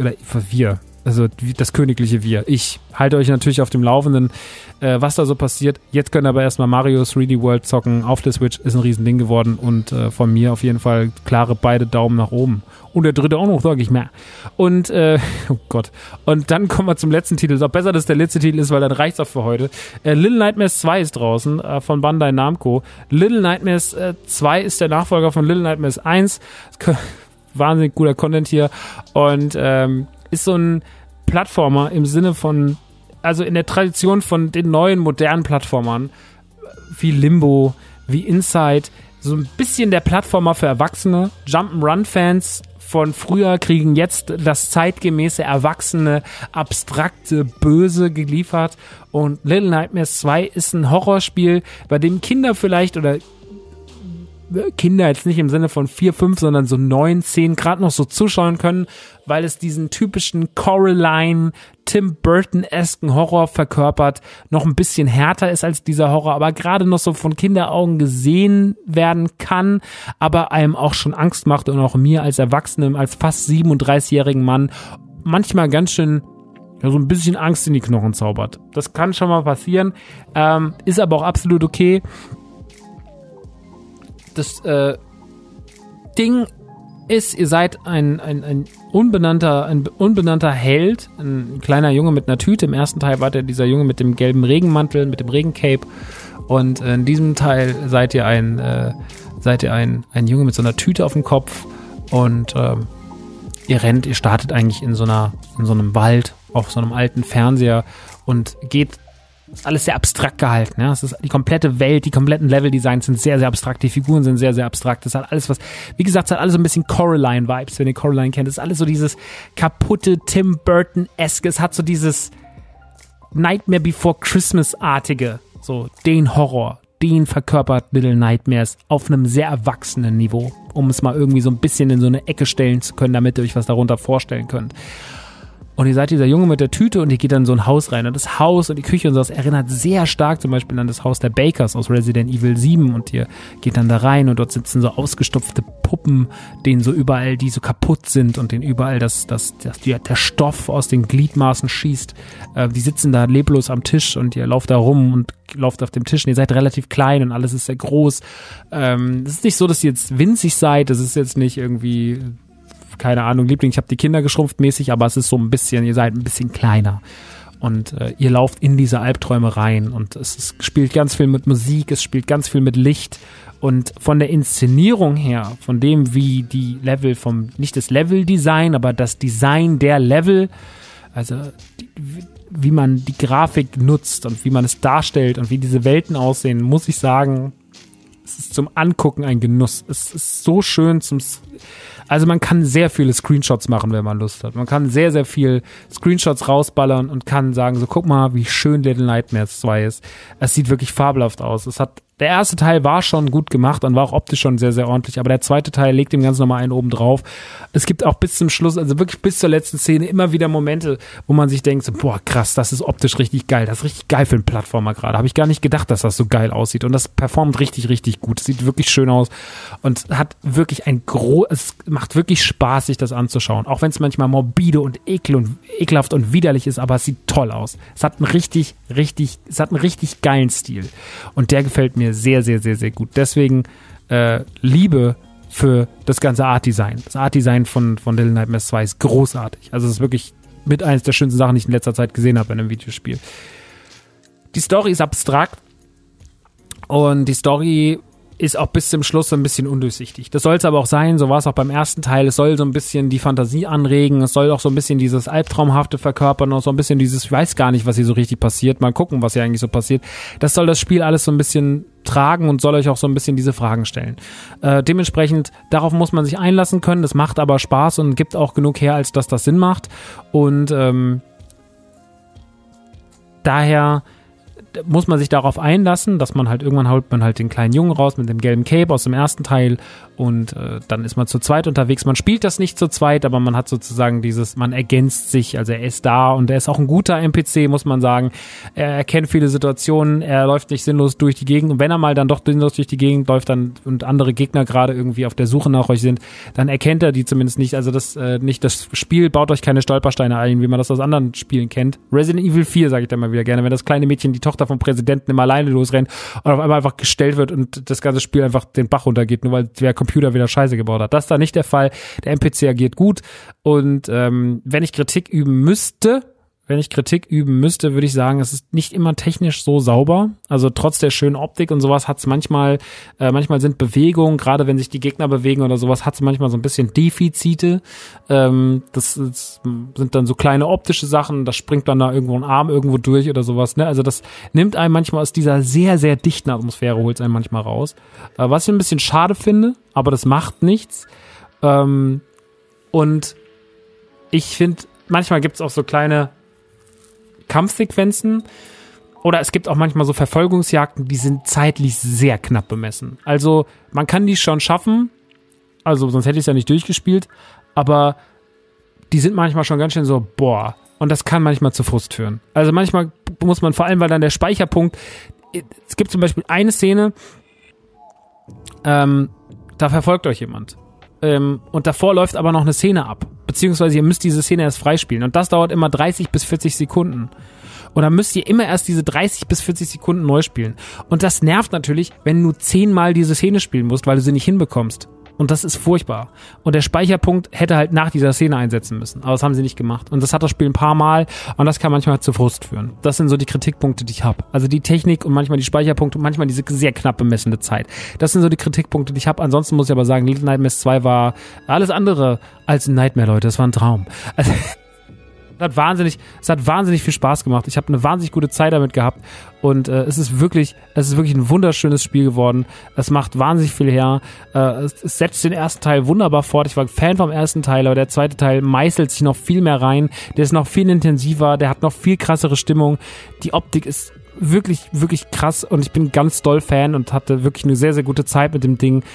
also das königliche Wir. Ich halte euch natürlich auf dem Laufenden, was da so passiert. Jetzt könnt ihr aber erstmal Mario 3D World zocken auf der Switch. Ist ein Riesending geworden und von mir auf jeden Fall klare beide Daumen nach oben. Und der dritte auch noch, sage ich mehr. Und, oh Gott. Und dann kommen wir zum letzten Titel. Ist auch besser, dass der letzte Titel ist, weil dann reicht's auch für heute. Little Nightmares 2 ist draußen von Bandai Namco. Little Nightmares 2 ist der Nachfolger von Little Nightmares 1. Wahnsinnig guter Content hier. Und ist so ein Plattformer im Sinne von, also in der Tradition von den neuen, modernen Plattformern, wie Limbo, wie Inside, so ein bisschen der Plattformer für Erwachsene. Jump'n'Run-Fans von früher kriegen jetzt das zeitgemäße, erwachsene, abstrakte Böse geliefert. Und Little Nightmares 2 ist ein Horrorspiel, bei dem Kinder vielleicht, oder Kinder jetzt nicht im Sinne von 4, 5, sondern so 9, 10 Grad noch so zuschauen können, weil es diesen typischen Coraline, Tim Burton-esken Horror verkörpert, noch ein bisschen härter ist als dieser Horror, aber gerade noch so von Kinderaugen gesehen werden kann, aber einem auch schon Angst macht und auch mir als Erwachsenem, als fast 37-jährigen Mann manchmal ganz schön so ein bisschen Angst in die Knochen zaubert. Das kann schon mal passieren, ist aber auch absolut okay. Das Ding ist, ihr seid ein unbenannter Held, ein kleiner Junge mit einer Tüte. Im ersten Teil war der dieser Junge mit dem gelben Regenmantel, mit dem Regencape. Und in diesem Teil seid ihr ein Junge mit so einer Tüte auf dem Kopf. Und ihr startet eigentlich in so einem Wald, auf so einem alten Fernseher und geht. Ist alles sehr abstrakt gehalten, ja. Es ist die komplette Welt, die kompletten Level-Designs sind sehr, sehr abstrakt, die Figuren sind sehr, sehr abstrakt. Das hat alles wie gesagt, es hat alles so ein bisschen Coraline-Vibes, wenn ihr Coraline kennt. Es ist alles so dieses kaputte Tim Burton-eske. Es hat so dieses Nightmare Before Christmas-artige, so den Horror, den verkörpert Little Nightmares auf einem sehr erwachsenen Niveau, um es mal irgendwie so ein bisschen in so eine Ecke stellen zu können, damit ihr euch was darunter vorstellen könnt. und ihr seid dieser Junge mit der Tüte und ihr geht dann in so ein Haus rein und das Haus und die Küche und sowas erinnert sehr stark zum Beispiel an das Haus der Bakers aus Resident Evil 7 und ihr geht dann da rein und dort sitzen so ausgestopfte Puppen, denen so überall, die so kaputt sind und denen überall der Stoff aus den Gliedmaßen schießt. Die sitzen da leblos am Tisch und ihr lauft da rum und lauft auf dem Tisch und ihr seid relativ klein und alles ist sehr groß. Es ist nicht so, dass ihr jetzt winzig seid, es ist jetzt nicht irgendwie, keine Ahnung, Liebling, ich habe die Kinder geschrumpft mäßig, aber es ist so ein bisschen, ihr seid ein bisschen kleiner. Und ihr lauft in diese Albträume rein und es spielt ganz viel mit Musik, es spielt ganz viel mit Licht und von der Inszenierung her, von dem, wie die Level nicht das Level-Design, aber das Design der Level, also wie man die Grafik nutzt und wie man es darstellt und wie diese Welten aussehen, muss ich sagen, es ist zum Angucken ein Genuss. Es ist so schön also man kann sehr viele Screenshots machen, wenn man Lust hat. Man kann sehr, sehr viel Screenshots rausballern und kann sagen, so guck mal, wie schön Little Nightmares 2 ist. Es sieht wirklich fabelhaft aus. Der erste Teil war schon gut gemacht und war auch optisch schon sehr, sehr ordentlich, aber der zweite Teil legt dem Ganzen nochmal einen oben drauf. Es gibt auch bis zum Schluss, also wirklich bis zur letzten Szene immer wieder Momente, wo man sich denkt, so, boah, krass, das ist optisch richtig geil. Das ist richtig geil für einen Plattformer gerade. Habe ich gar nicht gedacht, dass das so geil aussieht und das performt richtig, richtig gut. Es sieht wirklich schön aus und hat wirklich es macht wirklich Spaß, sich das anzuschauen. Auch wenn es manchmal morbide und ekelhaft und widerlich ist, aber es sieht toll aus. Es hat einen richtig geilen Stil und der gefällt mir sehr, sehr, sehr, sehr gut. Deswegen Liebe für das ganze Art-Design. Das Art-Design von Little Nightmares 2 ist großartig. Also es ist wirklich mit eines der schönsten Sachen, die ich in letzter Zeit gesehen habe in einem Videospiel. Die Story ist abstrakt und die Story ist auch bis zum Schluss so ein bisschen undurchsichtig. Das soll es aber auch sein, so war es auch beim ersten Teil. Es soll so ein bisschen die Fantasie anregen, es soll auch so ein bisschen dieses Albtraumhafte verkörpern und so ein bisschen dieses, ich weiß gar nicht, was hier so richtig passiert, mal gucken, was hier eigentlich so passiert. Das soll das Spiel alles so ein bisschen tragen und soll euch auch so ein bisschen diese Fragen stellen. Dementsprechend, darauf muss man sich einlassen können, das macht aber Spaß und gibt auch genug her, als dass das Sinn macht und daher muss man sich darauf einlassen, dass man halt irgendwann holt man halt den kleinen Jungen raus mit dem gelben Cape aus dem ersten Teil und dann ist man zu zweit unterwegs. Man spielt das nicht zu zweit, aber man hat sozusagen man ergänzt sich, also er ist da und er ist auch ein guter NPC, muss man sagen. Er kennt viele Situationen, er läuft nicht sinnlos durch die Gegend und wenn er mal dann doch sinnlos durch die Gegend läuft dann und andere Gegner gerade irgendwie auf der Suche nach euch sind, dann erkennt er die zumindest nicht. Also das Spiel baut euch keine Stolpersteine ein, wie man das aus anderen Spielen kennt. Resident Evil 4 sage ich da mal wieder gerne, wenn das kleine Mädchen, die Tochter vom Präsidenten, immer alleine losrennt und auf einmal einfach gestellt wird und das ganze Spiel einfach den Bach runtergeht, nur weil der Computer wieder Scheiße gebaut hat. Das ist da nicht der Fall. Der NPC agiert gut und wenn ich Kritik üben müsste, würde ich sagen, es ist nicht immer technisch so sauber. Also trotz der schönen Optik und sowas hat es manchmal sind Bewegungen, gerade wenn sich die Gegner bewegen oder sowas, hat es manchmal so ein bisschen Defizite. Das sind dann so kleine optische Sachen, da springt dann da irgendwo ein Arm irgendwo durch oder sowas. Ne? Also das nimmt einem manchmal aus dieser sehr, sehr dichten Atmosphäre, holt es einem manchmal raus. Was ich ein bisschen schade finde, aber das macht nichts. Und ich finde, manchmal gibt es auch so kleine Kampfsequenzen oder es gibt auch manchmal so Verfolgungsjagden, die sind zeitlich sehr knapp bemessen. Also man kann die schon schaffen, also sonst hätte ich es ja nicht durchgespielt, aber die sind manchmal schon ganz schön so, boah, und das kann manchmal zu Frust führen. Also manchmal muss man, vor allem weil dann der Speicherpunkt, es gibt zum Beispiel eine Szene, da verfolgt euch jemand. Und davor läuft aber noch eine Szene ab. Beziehungsweise ihr müsst diese Szene erst freispielen. Und das dauert immer 30 bis 40 Sekunden. Und dann müsst ihr immer erst diese 30 bis 40 Sekunden neu spielen. Und das nervt natürlich, wenn du 10-mal diese Szene spielen musst, weil du sie nicht hinbekommst. Und das ist furchtbar. Und der Speicherpunkt hätte halt nach dieser Szene einsetzen müssen. Aber das haben sie nicht gemacht. Und das hat das Spiel ein paar Mal. Und das kann manchmal zu Frust führen. Das sind so die Kritikpunkte, die ich habe. Also die Technik und manchmal die Speicherpunkte und manchmal diese sehr knapp bemessene Zeit. Das sind so die Kritikpunkte, die ich habe. Ansonsten muss ich aber sagen, Little Nightmares 2 war alles andere als ein Nightmare, Leute. Das war ein Traum. Also, es hat wahnsinnig viel Spaß gemacht. Ich habe eine wahnsinnig gute Zeit damit gehabt und es ist wirklich ein wunderschönes Spiel geworden. Es macht wahnsinnig viel her. Es setzt den ersten Teil wunderbar fort. Ich war Fan vom ersten Teil, aber der zweite Teil meißelt sich noch viel mehr rein. Der ist noch viel intensiver, der hat noch viel krassere Stimmung. Die Optik ist wirklich, wirklich krass und ich bin ganz doll Fan und hatte wirklich eine sehr, sehr gute Zeit mit dem Ding.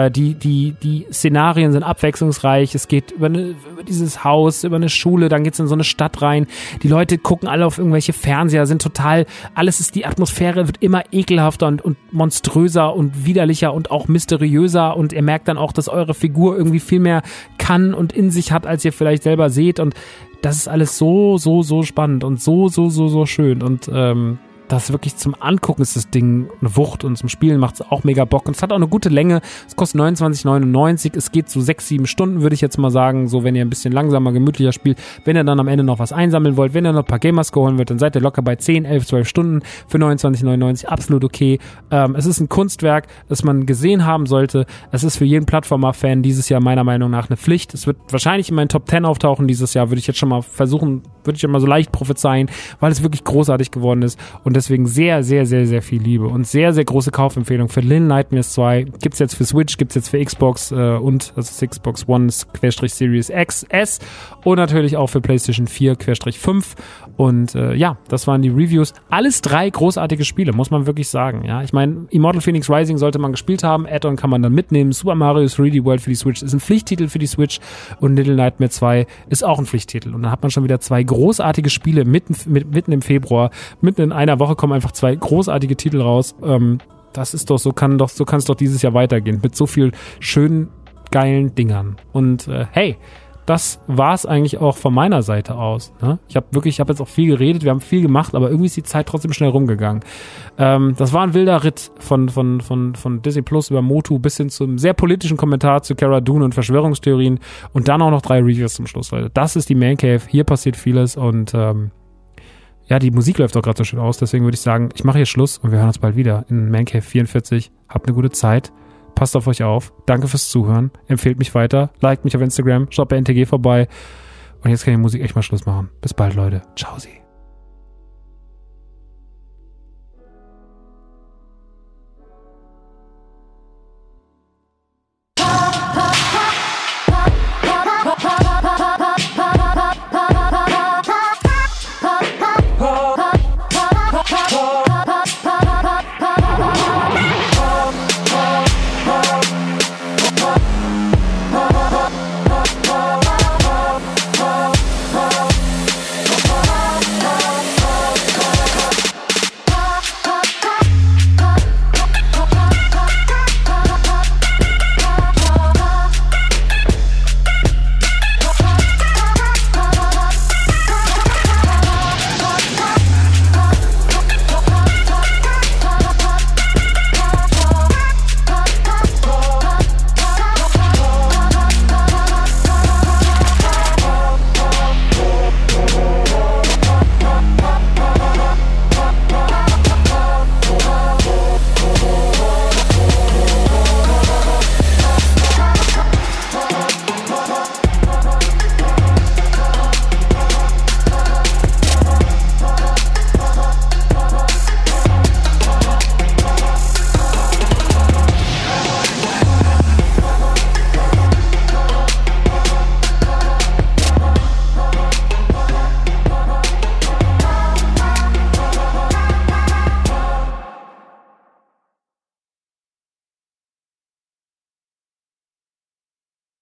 Die Szenarien sind abwechslungsreich. Es geht über dieses Haus, über eine Schule, dann geht's in so eine Stadt rein. Die Leute gucken alle auf irgendwelche Fernseher, sind total, die Atmosphäre wird immer ekelhafter und monströser und widerlicher und auch mysteriöser und ihr merkt dann auch, dass eure Figur irgendwie viel mehr kann und in sich hat, als ihr vielleicht selber seht und das ist alles so, so, so spannend und so, so, so, so schön und das wirklich zum Angucken ist das Ding eine Wucht und zum Spielen macht es auch mega Bock und es hat auch eine gute Länge, es kostet 29,99, es geht so 6-7 Stunden, würde ich jetzt mal sagen, so wenn ihr ein bisschen langsamer, gemütlicher spielt, wenn ihr dann am Ende noch was einsammeln wollt, wenn ihr noch ein paar Gamerscore holen wollt, dann seid ihr locker bei 10, 11, 12 Stunden für 29,99, absolut okay. Es ist ein Kunstwerk, das man gesehen haben sollte, es ist für jeden Plattformer-Fan dieses Jahr meiner Meinung nach eine Pflicht, es wird wahrscheinlich in meinen Top 10 auftauchen dieses Jahr, würde ich jetzt schon mal versuchen, würde ich ja mal so leicht prophezeien, weil es wirklich großartig geworden ist und deswegen sehr, sehr, sehr, sehr viel Liebe und sehr, sehr große Kaufempfehlung für Little Nightmares 2. Gibt's jetzt für Switch, gibt's jetzt für Xbox und also Xbox One /Series XS und natürlich auch für PlayStation 4/5 und ja, das waren die Reviews. Alles 3 großartige Spiele, muss man wirklich sagen. Ja, ich meine, Immortal Phoenix Rising sollte man gespielt haben, Add-on kann man dann mitnehmen, Super Mario 3D World für die Switch ist ein Pflichttitel für die Switch und Little Nightmare 2 ist auch ein Pflichttitel und dann hat man schon wieder 2 großartige Spiele mitten im Februar, mitten in einer Woche kommen einfach 2 großartige Titel raus. Das ist doch, so kann es doch dieses Jahr weitergehen. Mit so viel schönen, geilen Dingern. Und hey, das war's eigentlich auch von meiner Seite aus. Ne? Ich habe jetzt auch viel geredet, wir haben viel gemacht, aber irgendwie ist die Zeit trotzdem schnell rumgegangen. Das war ein wilder Ritt von Disney Plus über Motu bis hin zum sehr politischen Kommentar zu Cara Dune und Verschwörungstheorien und dann auch noch 3 Reviews zum Schluss, Leute. Das ist die Man Cave, hier passiert vieles und ja, die Musik läuft auch gerade so schön aus, deswegen würde ich sagen, ich mache hier Schluss und wir hören uns bald wieder in Man Cave 44. Habt eine gute Zeit, passt auf euch auf, danke fürs Zuhören, empfehlt mich weiter, liked mich auf Instagram, schaut bei NTG vorbei und jetzt kann die Musik echt mal Schluss machen. Bis bald, Leute. Ciao, sie.